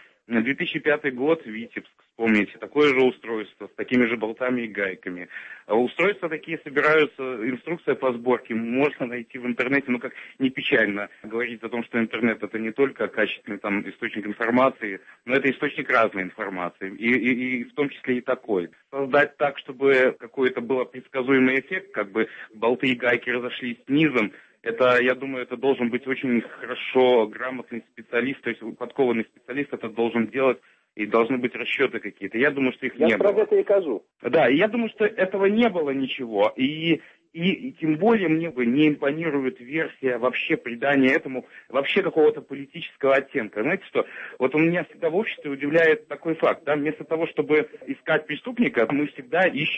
2005 год, Витебск, вспомните, такое же устройство, с такими же болтами и гайками. Устройства такие собираются, инструкция по сборке можно найти в интернете, но как не печально говорить о том, что интернет это не только качественный там источник информации, но это источник разной информации, и в том числе и такой. Создать так, чтобы какой-то был предсказуемый эффект, как бы болты и гайки разошлись низом, это, я думаю, это должен быть очень хорошо грамотный специалист, то есть подкованный специалист это должен делать, и должны быть расчеты какие-то. Я думаю, что их не было. Я про это и кажу. Да, и я думаю, что этого не было ничего. И тем более мне бы не импонирует версия вообще придания этому вообще какого-то политического оттенка. Знаете что, вот у меня всегда в обществе удивляет такой факт, да, вместо того, чтобы искать преступника, мы всегда ищем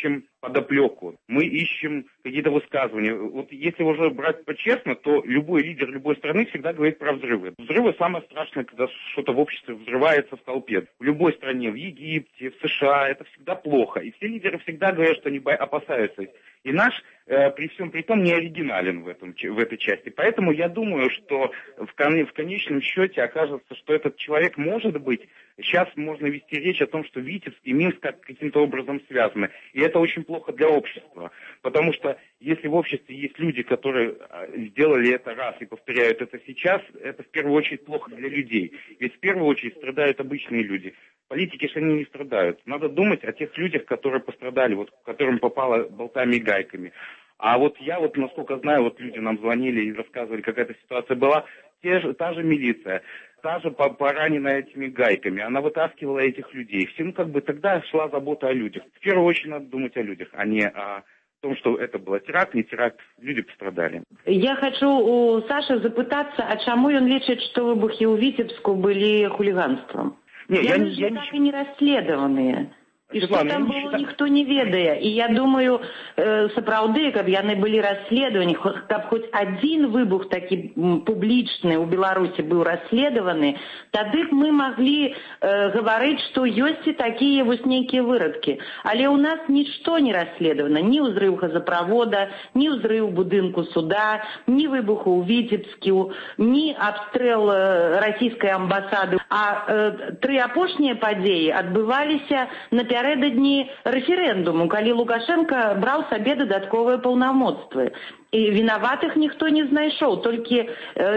подоплеку. Мы ищем какие-то высказывания. Вот если уже брать по-честно, то любой лидер любой страны всегда говорит про взрывы. Взрывы самое страшное, когда что-то в обществе взрывается в толпе. В любой стране, в Египте, в США, это всегда плохо. И все лидеры всегда говорят, что они опасаются. И наш, при всем при том, не оригинален в этой части. Поэтому я думаю, что в конечном счете окажется, что этот человек, может быть, сейчас можно вести речь о том, что Витебск и Минск каким-то образом связаны. И это очень плохо для общества. Потому что если в обществе есть люди, которые сделали это раз и повторяют это сейчас, это в первую очередь плохо для людей. Ведь в первую очередь страдают обычные люди. Политики же они не страдают. Надо думать о тех людях, которые пострадали, вот которым попало болтами и гайками. А вот я, насколько знаю, люди нам звонили и рассказывали, какая-то ситуация была. Та же милиция, та же пораненная этими гайками, она вытаскивала этих людей. Всем тогда шла забота о людях. В первую очередь надо думать о людях, а не о том, что это был теракт, не теракт, люди пострадали. Я хочу у Саши запытаться, а чему он лечит, что выбухи у Витебску были хулиганством? Яны так и не расследованные. І што там было, ніхто не ведае. І я думаю, сапраўды, каб яны былі расследаваны, каб хоць адзін выбух такі публічны ў Беларусі быў расследаваны, тады б мы маглі гаварыць, што ёсць і такія вось нейкія вырадкі. Але ў нас нішто не расследавана. Ні ўзрыў газаправода, ні ўзрыў будынку суда, ні выбуху ў Віцебску, ні абстрэл расійскай амбасады. А тры апошнія падзеі адбываліся напярэдадні рэферэндуму, калі Лукашенко браў сабе дадатковыя паўнамоцтвы. І вінаватых ніхто не знайшоў, толькі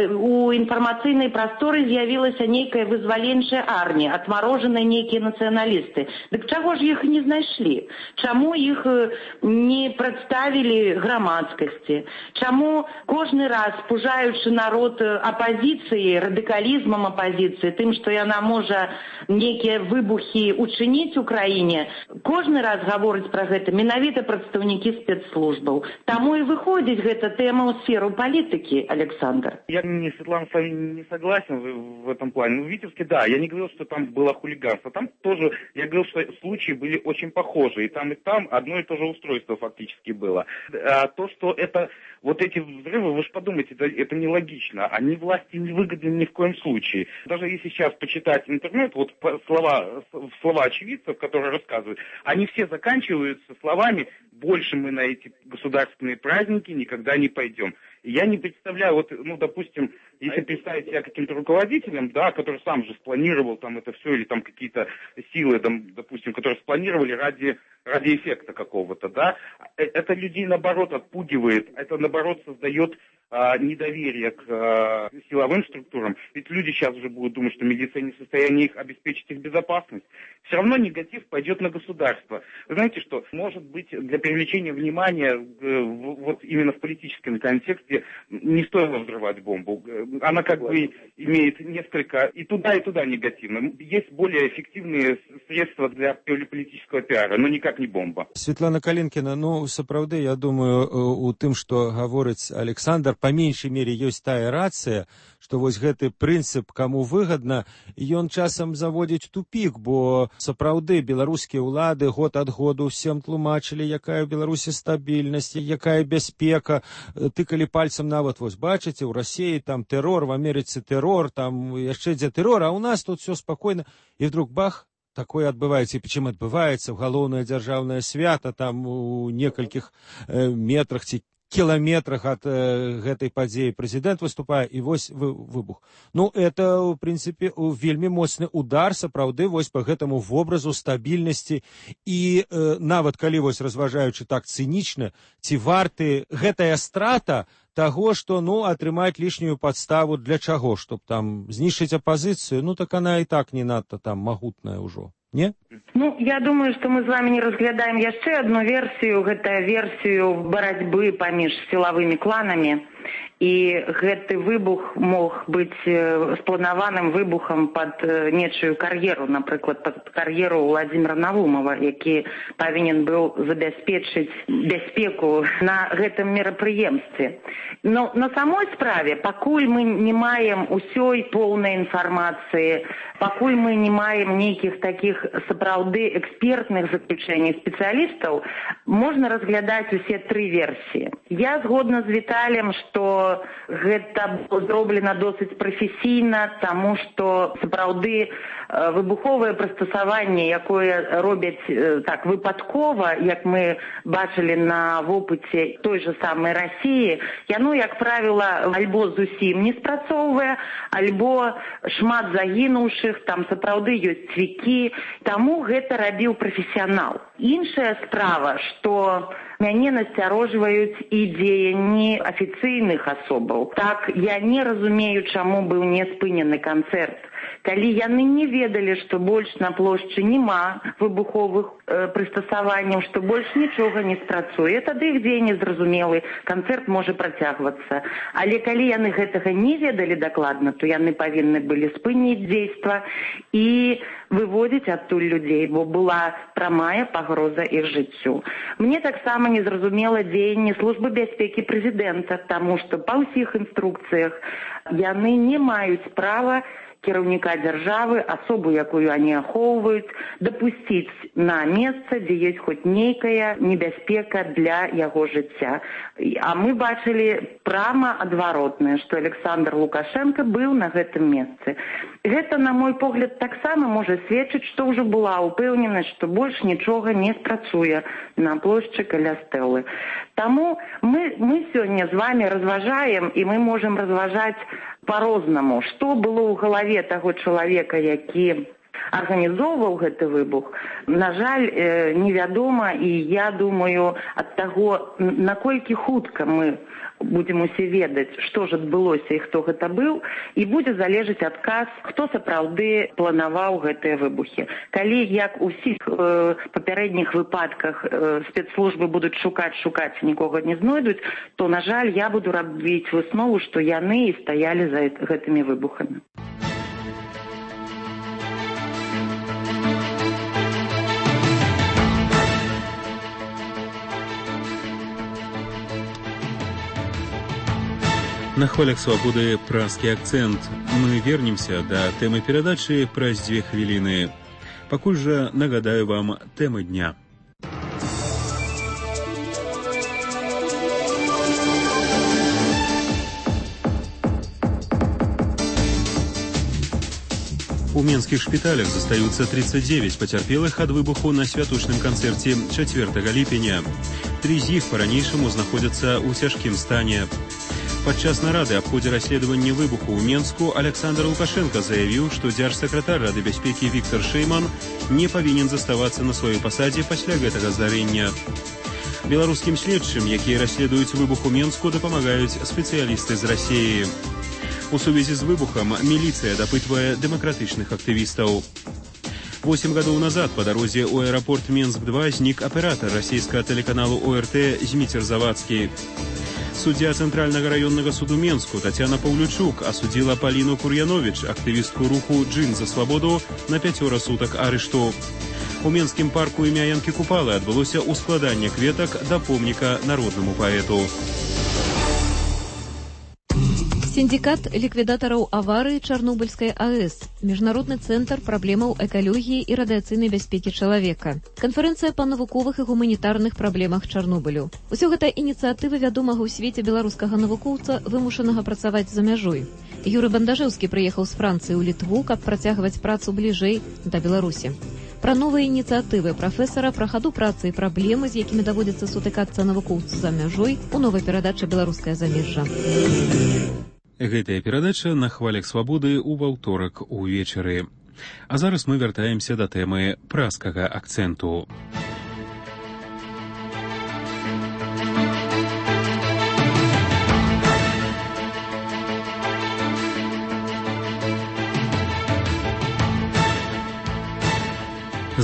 у інфармацыйнай прасторы з'явілася нейкая вызваленчая армія, адмарожаныя нейкія нацыяналісты. Дык чаго ж іх не знайшлі? Чаму іх не прадставілі грамадскасці? Чаму кожны раз, пужаючы народ апазіцыі, радыкалізмам апазіцыі, тым, што яна можа нейкія выбухі учыніць у краіне, кожны раз гаворыць пра гэта менавіта прадстаўнікі спецслужбаў. Таму і выходзіць это тема в сферу политики, Александр. Я, Светлана, с вами не согласен в этом плане. В Витебске, да, я не говорил, что там было хулиганство. Там тоже, я говорил, что случаи были очень похожи. И там одно и то же устройство фактически было. А то, что это, эти взрывы, вы же подумайте, это нелогично. Они власти не выгодны ни в коем случае. Даже если сейчас почитать интернет, слова очевидцев, которые рассказывают, они все заканчиваются словами: больше мы на эти государственные праздники никогда не пойдем. И я не представляю, допустим, если представить себя каким-то руководителем, да, который сам же спланировал это все, или какие-то силы, допустим, которые спланировали ради эффекта какого-то, да, это людей, наоборот, отпугивает, это, наоборот, создает недоверие к силовым структурам. Ведь люди сейчас уже будут думать, что милиция не в состоянии их обеспечить их безопасность. Все равно негатив пойдет на государство. Вы знаете, что, может быть, для привлечения внимания именно в политическом контексте не стоило взрывать бомбу. Она имеет несколько и туда негативно. Есть более эффективные средства для политического пиара, но никак не бомба. Светлана Калинкина, сапраўды, я думаю, у тым, што гаворыць Александр, по меньшей мере ёсць тая рацыя, што гэты прынцып каму выгадна, ён часам заводзіць тупік, бо сапраўды беларускія ўлады год ад году всем тлумачылі, якая ў Беларусі стабільнасць, якая бяспека, тыкалі пальцам нават, бачыце, у Расіі там тэрор, в Амерыцы тэрор, там яшчэ дзе тэрор, а у нас тут все спакойна, і вдруг бах, такое адбываецца. І прычым адбываецца ў галоўнае дзяржаўнае свята, там у некалькіх метрах ці кіламетрах ад гэтай падзеі прэзідэнт выступае, і выбух. Это, в прынцыпе, вельмі моцны удар, сапраўды, па гэтаму вобразу стабільнасці. І нават калі, разважаючы так цынічна, ці варты гэтая страта таго, што, атрымаць лішнюю падставу для чаго? Чтоб там знішчыць апазіцыю, так она і так не надта там магутная ўжо. Не? Я думаю, что мы с вами не разглядаем яшчэ одну версию, гэта версию борьбы паміж силовыми кланами. і гэты выбух мог быць спланаваным выбухам пад нечую кар'еру, напрыклад, пад кар'еру Владзіміра Навумова, які павінен быў забяспечыць бяспеку на гэтым мерапрыемстве. Но на самой справе, пакуль мы не маем усёй поўнай інфармацыі, пакуль мы не маем нейкіх такіх сапраўды экспертных заключэнняў спецыялістаў, можна разглядаць усе тры версіі. Я згодна з Віталіем, што гэта было зроблена досыць прафесійна, таму што сапраўды выбуховае прыстасаванне, якое робяць так выпадкова, як мы бачылі на вопыце той же самай Расіі, яно, як правіла, альбо зусім не спрацоўвае, альбо шмат загінуўшых, там сапраўды ёсць цвікі, таму гэта рабіў прафесіянал. Іншая справа, што мяне насцярожваюць і дзеянні афіцыйных асобаў. Так, я не разумею, чаму быў не спынены канцэрт. Калі яны не ведалі, што больш на плошчы няма выбуховых прыстасаванняў, што больш нічога не спрацуе, тады іх дзеянні зразумелы, канцэрт можа працягвацца. Але калі яны гэтага не ведалі дакладна, то яны павінны былі спыніць дзейства і выводзіць адтуль людзей, бо была прамая пагроза іх жыццю. Мне таксама незразумела дзеянні службы бяспекі прэзідэнта, таму што па ўсіх інструкцыях яны не маюць права кіраўніка дзяржавы, асобу, якую они ахоўваюць, дапусціць на месца, дзе ёсць хоць нейкая небяспека для яго жыцця. А мы бачылі прама адваротнае, што Александр Лукашенко быў на гэтым месцы. Гэта, на мой погляд, таксама можа сведчыць, што ўжо была ўпэўненасць, што больш нічога не спрацуе на плошчы каля стэлы. Таму мы сёння з вами разважаем, і мы можам разважаць по-рознаму, што было ў галаве таго чалавека, які арганізоўваў гэты выбух. На жаль, невядома, і я думаю, ад таго, наколькі хутка мы будзем усе ведаць, што ж адбылося і хто гэта быў, і будзе залежаць адказ, хто сапраўды планаваў гэтыя выбухі. Калі, як у ўсіх папярэдніх выпадках, спецслужбы будуць шукаць, нікога не знойдуць, то, на жаль, я буду рабіць выснову, што яны і стаялі за гэтымі выбухамі. На хвалях свабоды празкі акцэнт. Мы вернемся да тэмы перадачы праз 2 хвіліны. Пакуль жа нагадаю вам тэмы дня. У менскіх шпіталях застаюцца 39 пацярпелых ад выбуху на святочным канцэрце 4 ліпеня. 3 з іх па-ранейшаму знаходзяцца ў цяжкім стане. Падчас нарады аб ходзе расследавання выбуху ў Менску Александр Лукашенко заявіў, што дзяржсакратар Рады бяспекі Віктар Шэйман не павінен заставацца на сваёй пасадзе пасля гэтага здарэння. Беларускім следчым, якія расследуюць выбух у Менску, дапамагаюць спецыялісты з Расіі. У сувязі з выбухам міліцыя дапытвае дэмакратычных актывістаў. 8 гадоў назад па дарозе ў аэрапорт Менск-2 знік аператар расійскага тэлеканалу ОРТ Зміцер Завадскі. Суддзя Цэнтральнага раённага суду Менску Тацяна Паўлючук асудзіла Паліну Кур'яновіч, актывістку руху «Джин за свабоду», на 5 сутак арышту. У Менскім парку імя Янкі Купалы адбылося ўскладанне кветак да помніка народнаму паэту. Синдикат ликвидаторов аварии Чарнобыльской АЭС, Международный центр проблемаў экологии и радиационной бяспеки человека, конференция по навуковых и гуманитарных проблемах Чарнобылю. Усё гэта инициативы вядомага ў свеце беларускага навукоўца, вымушанага працаваць за мяжой. Юры Бандажэўскі прыехаў з Францыі ў Літву, каб працягваць працу бліжэй да Беларусі. Пра новыя ініцыятывы прафесара, пра хаду працы і праблемы, з якімі даводзіцца сутыкацца навукоўцу за мяжой, у новай перадачы «Беларускае замежжа». Гэтая перадача на хвалях свабоды ў ваўторак увечары. А зараз мы вяртаемся да тэмы празкага акцэнту.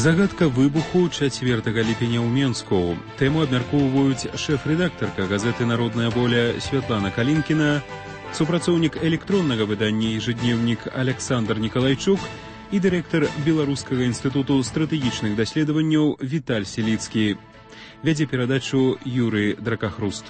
Загадка выбуху 4 ліпеня ў Менску. Тэму абмяркоўваюць шэф-рэдактарка газеты «Народная воля» Святлана Калінкіна, супрацоўнік электроннага выдання «Ежедневнік» Александр Николайчук і дырэктар Беларускага інстытуту стратэгічных даследаванняў Віталь Селіцкі. Вядзе перадачу Юрый Дракахруст.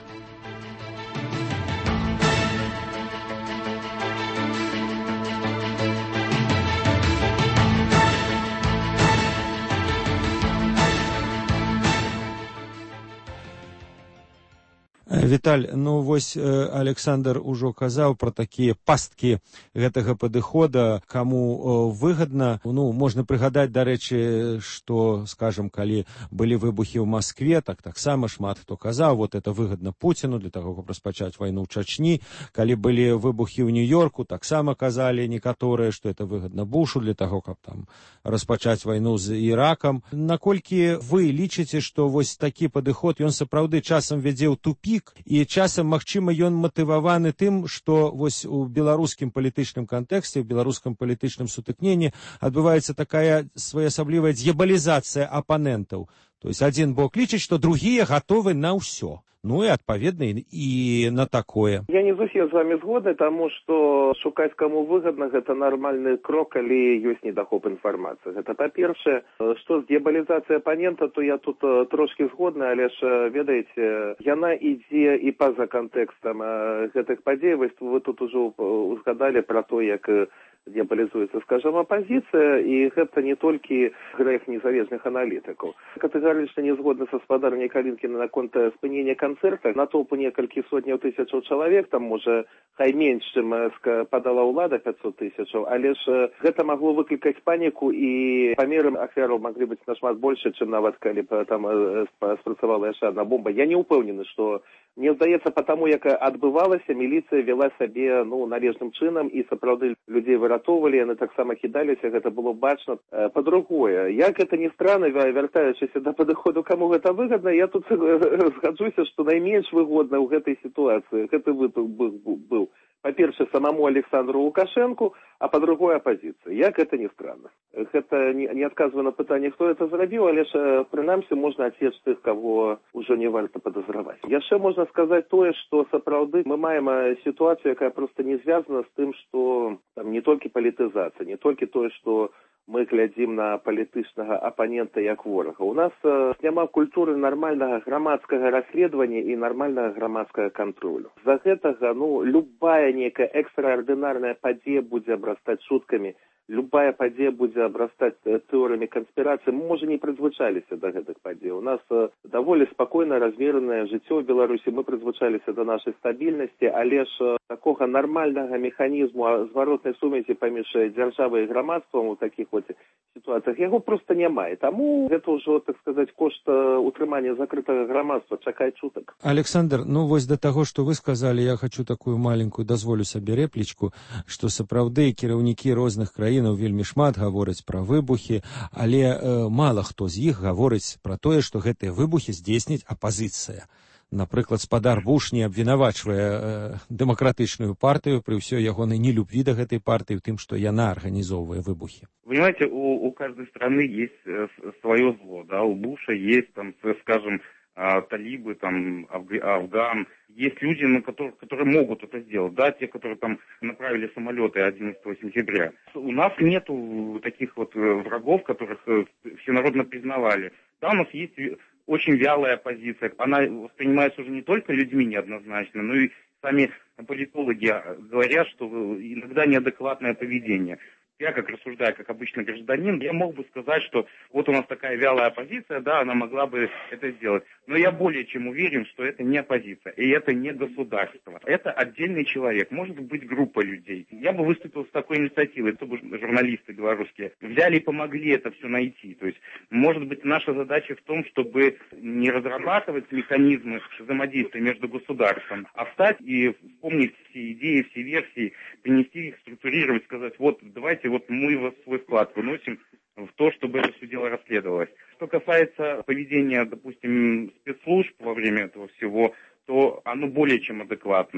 Віталь, ну вось Александр ужо казаў пра такія пасткі гэтага падыхода, каму выгадна. Ну, можна прыгадаць, дарэчы, што, скажам, калі былі выбухі ў Маскве, таксама шмат хто казаў, вот это выгадна Пуціну для таго, каб распачаць вайну ў Чачні. Калі былі выбухі ў Нью-Йорку, таксама казалі некаторыя, што это выгадна Бушу для таго, каб там распачаць вайну з Іракам. Наколькі вы лічыце, што вось такі падыход, ён сапраўды часам вядзе ў тупік, і часам, магчыма, ён матываваны тым, што вось у беларускім палітычным кантэксце, у беларускім палітычным сутыкненні адбываецца такая своеасаблівая д'ябалізацыя апанентаў. То есть адзін бок лічыць, што другія гатовы на ўсё. Ну і адпаведна і на такое. Я не зусім з вами згодны, таму што шукаць каму выгадна гэта нармальны крок, калі ёсць недахоп інфармацыі. Гэта па-першае, што з д'ябалізацыяй апанента, то я тут трошкі згодны, але ж ведаеце, яна ідзе і па-за кантэкстам гэтых падзей. Вы тут ужо узгадалі пра то, як д'ябалізуецца, скажам, апазіцыя, і гэта не толькі грэх незалежных аналітыкаў. Катэгарычна не згодны са спадарняй Калінкіна наконт спынення канцэрта. Натоўпу некалькі сотняў тысячаў чалавек, там, можа, хай менш, чым падала ўлада 500 тысячаў, але ж гэта магло выклікаць паніку, і памеры ахвяраў маглі быць нашмат больше, чым нават калі там спрацавала яшчэ адна бомба. Я не ўпэўнены, што, мне здаецца, потому як адбывалася, міліцыя вела сабе, ну, належным чынам, і сапраўды людзей выратоўвалі, яны таксама кідаліся, гэта было бачна. Па-другое, як гэта не странно, вяртаючыся да падыходу, каму гэта выгадна, я тут згаджуся, што найменш выгодна ў гэтай сітуацыі гэты выток быў, па-першае, самому Александру Лукашенку, а па-другое, апазіцыі. Як гэта не странно. Гэта не адказвае на пытанне, хто это зрабіў, але ж, прынамсі, можна адсечь тых, каго ўжо не варта падазраваць. Яшчэ можна сказаць тое, што сапраўды мы маем сітуацыю, якая проста не звязана з тым, што там не толькі палітызацыя, не толькі тое, што мы глядзім на палітычнага апанента як ворага. У нас няма культуры нармальнага грамадскага расследавання і нармальнага грамадскага кантролю. З-за гэтага, ну, любая нейкая экстраардынарная падзея будзе абрастаць шуткамі, любая падзея будзе абрастаць тэорыямі канспірацыі. Мы, можа, не прызвычаліся да гэтых падзей. У нас даволі спакойна размеранае жыццё ў Беларусі, мы прызвычаліся да нашай стабільнасці, але ж такога нармальнага механізму зваротнай сувязі паміж дзяржавай і грамадствам у такіх вот сітуацыях яго проста няма. І таму гэта ўжо, так сказаць, кошт утрымання закрытага грамадства, чакаць чутак. Александр, ну вось да таго, што вы сказалі, я хочу такую маленькую, дазволю сабе рэплічку, што сапраўды кіраўнікі розных краінаў вельмі шмат гавораць пра выбухі, але мала хто з іх гаворыць пра тое, што гэтыя выбухі здзейсніць апазіцыя. Напрыклад, спадар Буш не абвінавачвае дэмакратычную партыю пры ўсёй ягонай нелюбві да гэтай партыі ў тым, што яна арганізоўвае выбухі. Понимаете, у каждой страны есть свое зло, да, у Буша есть, там, скажем, талибы, там, Афган. Есть люди, которые могут это сделать, да, те, которые там направили самолеты 11 сентября. У нас нету таких вот врагов, которых всенародно признавали. Да, у нас есть очень вялая оппозиция. Она воспринимается уже не только людьми неоднозначно, но и сами политологи говорят, что иногда неадекватное поведение. Я, как рассуждаю, как обычный гражданин, я мог бы сказать, что вот у нас такая вялая оппозиция, да, она могла бы это сделать. Но я более чем уверен, что это не оппозиция, и это не государство. Это отдельный человек, может быть, группа людей. Я бы выступил с такой инициативой, чтобы журналисты белорусские взяли и помогли это все найти. То есть, может быть, наша задача в том, чтобы не разрабатывать механизмы взаимодействия между государством, а встать и вспомнить все идеи, все версии, принести их, структурировать, сказать, вот, давайте вот мы свой вклад выносим в то, чтобы это все дело расследовалось. Что касается поведения, допустим, спецслужб во время этого всего, то оно более чем адекватное.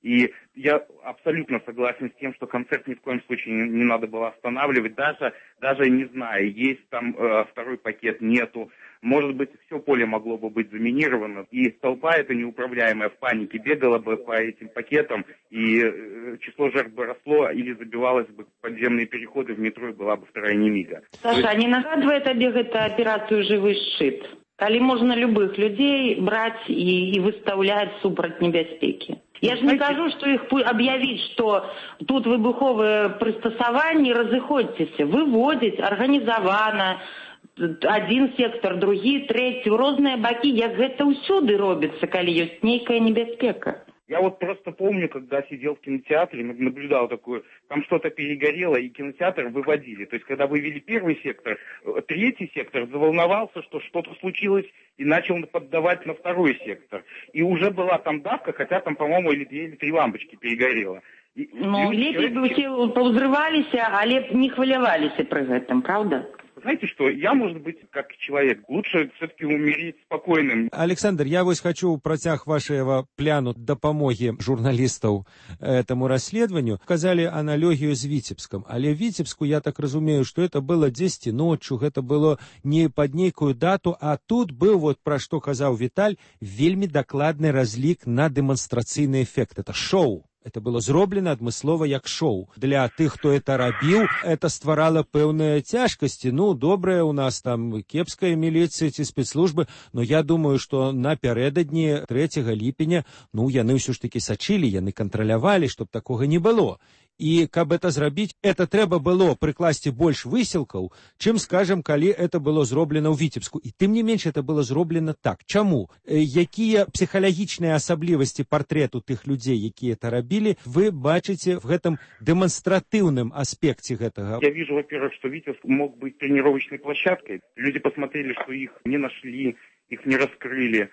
И я абсолютно согласен с тем, что концерт ни в коем случае не надо было останавливать, даже не зная, есть там второй пакет, нету. Может быть, все поле могло бы быть заминировано, и толпа эта неуправляемая в панике бегала бы по этим пакетам, и число жертв бы росло, или забивалось бы подземные переходы в метро, и была бы вторая Немига. Саша, а не нагадывает тебе эта операцию «Живый щит»? Коли можно любых людей брать и выставлять супраць небяспеки. Я же не кажу, что их объявить, что тут выбуховые прыстасаванні, разыходзьцеся, выводить организовано, один сектор, другие, третий, в розныя баки, як гэта ўсюды робіцца, калі ёсць нейкая небяспека. Я вот просто помню, когда сидел в кинотеатре, наблюдал такое, там что-то перегорело, и кинотеатр выводили. То есть, когда вывели первый сектор, третий сектор заволновался, что что-то случилось, и начал поддавать на второй сектор. И уже была там давка, хотя там, по-моему, или 3 лампочки перегорело. Ну, лепей бы все повзрывались, але не хваляваліся при гэтым, правда? Знаете что, я, может быть, как человек, лучше все-таки умереть спокойным. Александр, я вось хочу працяг вашего пляну дапамоги журналистаў этому расследованию. Казали аналогию с Витебском. Але в Витебску, я так разумею, что это было 10 ночью, это было не под нейкую дату, а тут был, вот про что казаў Виталь, вельмі дакладны разлік на дэманстрацыйны эффект. Это шоу. Это было зроблена адмыслова як шоу. Для тых, хто это рабіў, это стварала пэўныя цяжкасці. Ну, добрая у нас там кепская міліцыя ці спецслужбы, но я думаю, што напярэдадні 3 ліпеня, ну, яны ўсё ж такі сачылі, яны кантралявалі, чтоб такога не было. І каб это зрабіць, это трэба было прыкласці больш высілкаў, чым, скажем, калі это было зроблена ў Вітебску. І тым не менш это было зроблена так. Чаму? Якія псіхалагічныя асаблівасці партрэту тых людзей, якія это рабілі, вы бачыце в гэтым дэманстратыўным аспекце гэтага? Я вижу, во-первых, что Витебск мог быть тренировочной площадкой. Люди посмотрели, что их не нашли, их не раскрыли.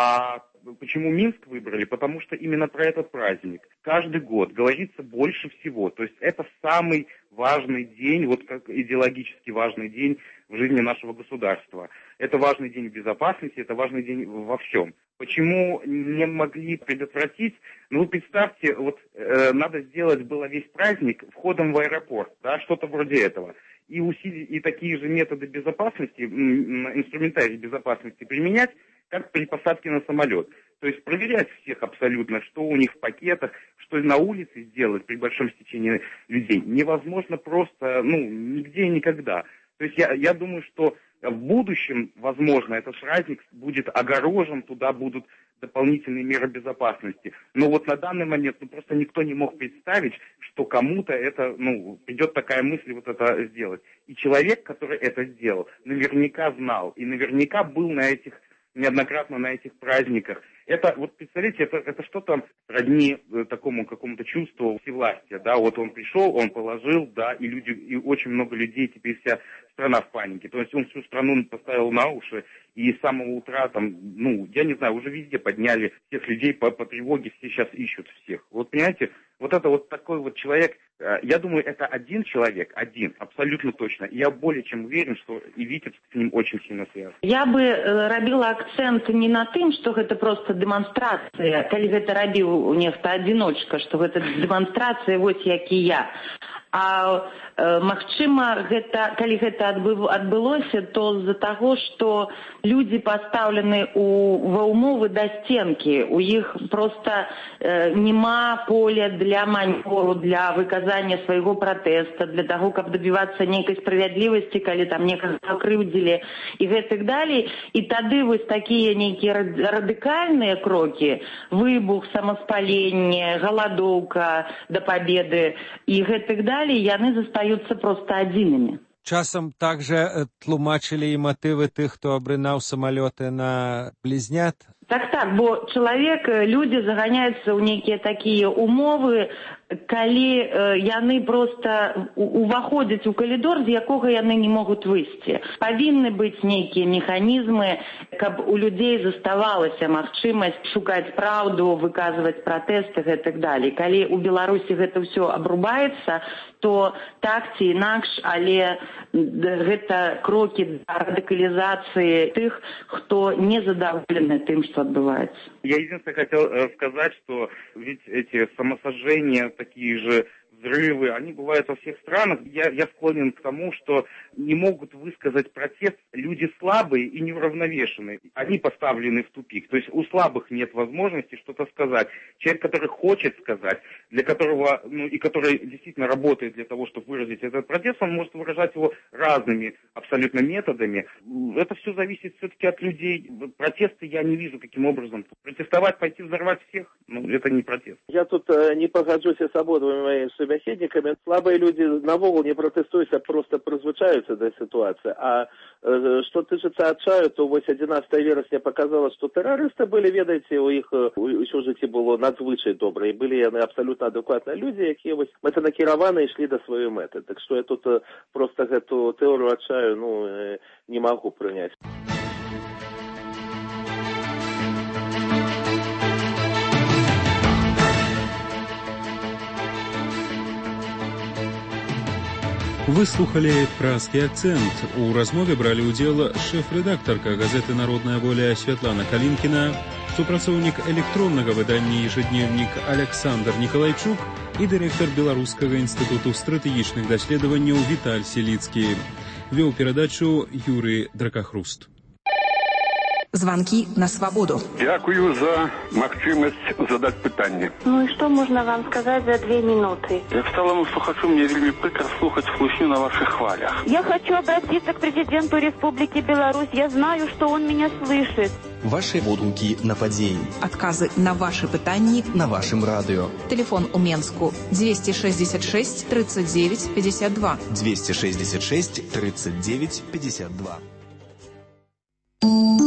А почему Минск выбрали? Потому что именно про этот праздник каждый год говорится больше всего. То есть это самый важный день, вот как идеологически важный день в жизни нашего государства. Это важный день в безопасности, это важный день во всем. Почему не могли предотвратить? Ну, представьте, вот надо сделать было весь праздник входом в аэропорт, да, что-то вроде этого. И усилить, и такие же методы безопасности, инструментарий безопасности применять, как при посадке на самолет. То есть проверять всех абсолютно, что у них в пакетах, что на улице сделать при большом стечении людей. Невозможно просто, нигде и никогда. То есть я думаю, что в будущем, возможно, этот праздник будет огорожен, туда будут дополнительные меры безопасности. Но вот на данный момент просто никто не мог представить, что кому-то это, придет такая мысль вот это сделать. И человек, который это сделал, наверняка знал и наверняка был неоднократно на этих праздниках. Это, вот представляете, это что-то сродни такому какому-то чувству всевластия, да, вот он пришел, он положил, да, и очень много людей, теперь вся страна в панике. То есть он всю страну поставил на уши, и с самого утра там, я не знаю, уже везде подняли всех людей по тревоге, все сейчас ищут всех. Вот понимаете, вот это вот такой вот человек, я думаю, это один человек, абсолютно точно. И я более чем уверен, что и Витебск с ним очень сильно связан. Я бы робила акцент не на тым, что это просто демонстрация, калі гэта рабіў нехта адзіночка, что гэта демонстрация, вот як і я. А магчыма, калі гэта адбылося, то з-за таго, што людзі пастаўлены ва ўмовы да сценкі, у іх проста няма поля для маневру, для выказання свайго пратэста, для таго, каб дабівацца нейкай справядлівасці, калі там некага закрыўдзілі і гэтак далей. І тады вось такія нейкія радыкальныя крокі, выбух, самаспаленне, галадоўка да пабеды і гэтак далей, яны застаюцца проста адзінымі. Часам также тлумачылі і матывы тых, хто абрынаў самалёты на блізнят? Так, бо людзі заганяюцца ў нейкія такія умовы, калі яны проста уваходзяць у калідор, з якога яны не могуць выйсці. Павінны быць нейкія механізмы, каб у людзей заставалася магчымасць шукаць праўду, выказваць пратэсты і так далей. Калі у Беларусі гэта ўсё абрубаецца, то так ці інакш, але гэта крокі да радыкалізацыі тых, хто не задаволены тым, што адбываецца. Я единственное хотел сказать, что ведь эти самосожжения, такие же взрывы, они бывают во всех странах. Я склонен к тому, что не могут высказать протест люди слабые и неуравновешенные. Они поставлены в тупик. То есть у слабых нет возможности что-то сказать. Человек, который хочет сказать, для которого, и который действительно работает для того, чтобы выразить этот протест, он может выражать его разными абсолютно методами. Это все зависит все-таки от людей. Протесты я не вижу каким образом. Протестовать, пойти взорвать всех, это не протест. Я тут не погоджусь с обоими моими собеседниками. Слабые люди навогул не протестуюць, а просто прызвычаюцца да ситуации. А что тычыцца адчаю, то 11 верасня показала, что террористы были, ведаеце, у іх усё жыцці было надзвычай добра, і былі яны абсолютно адекватныя люди, якія мэтанакіравана ішлі да сваёй мэты. Так что я тут просто гэту тэорыю адчаю не могу прыняць. Вы слухали «Пражскі акцэнт». У размове бралі ўдзел шэф-рэдактарка газеты «Народная воля» Святлана Калінкіна, супрацоўнік электроннага выдання «Ежедневнік» Александр Николайчук і дырэктар Беларускага інстытуту стратэгічных даследаванняў Віталь Селіцкі. Вёў перадачу Юрий Дракахруст. Звонки на свободу. Дякую за магчымасць задаць пытанне. Ну и что можно вам сказать за 2 минуты? Як сталому слухачу, мне вельмі прыкра слухаць хлусню на ваших хвалях. Я хочу обратиться к президенту Республики Беларусь. Я знаю, что он меня слышит. Ваши водгукі на падзеі. Адказы на ваши пытанні на вашым радыё. Телефон у Менску 266 39 52. 266 39 52.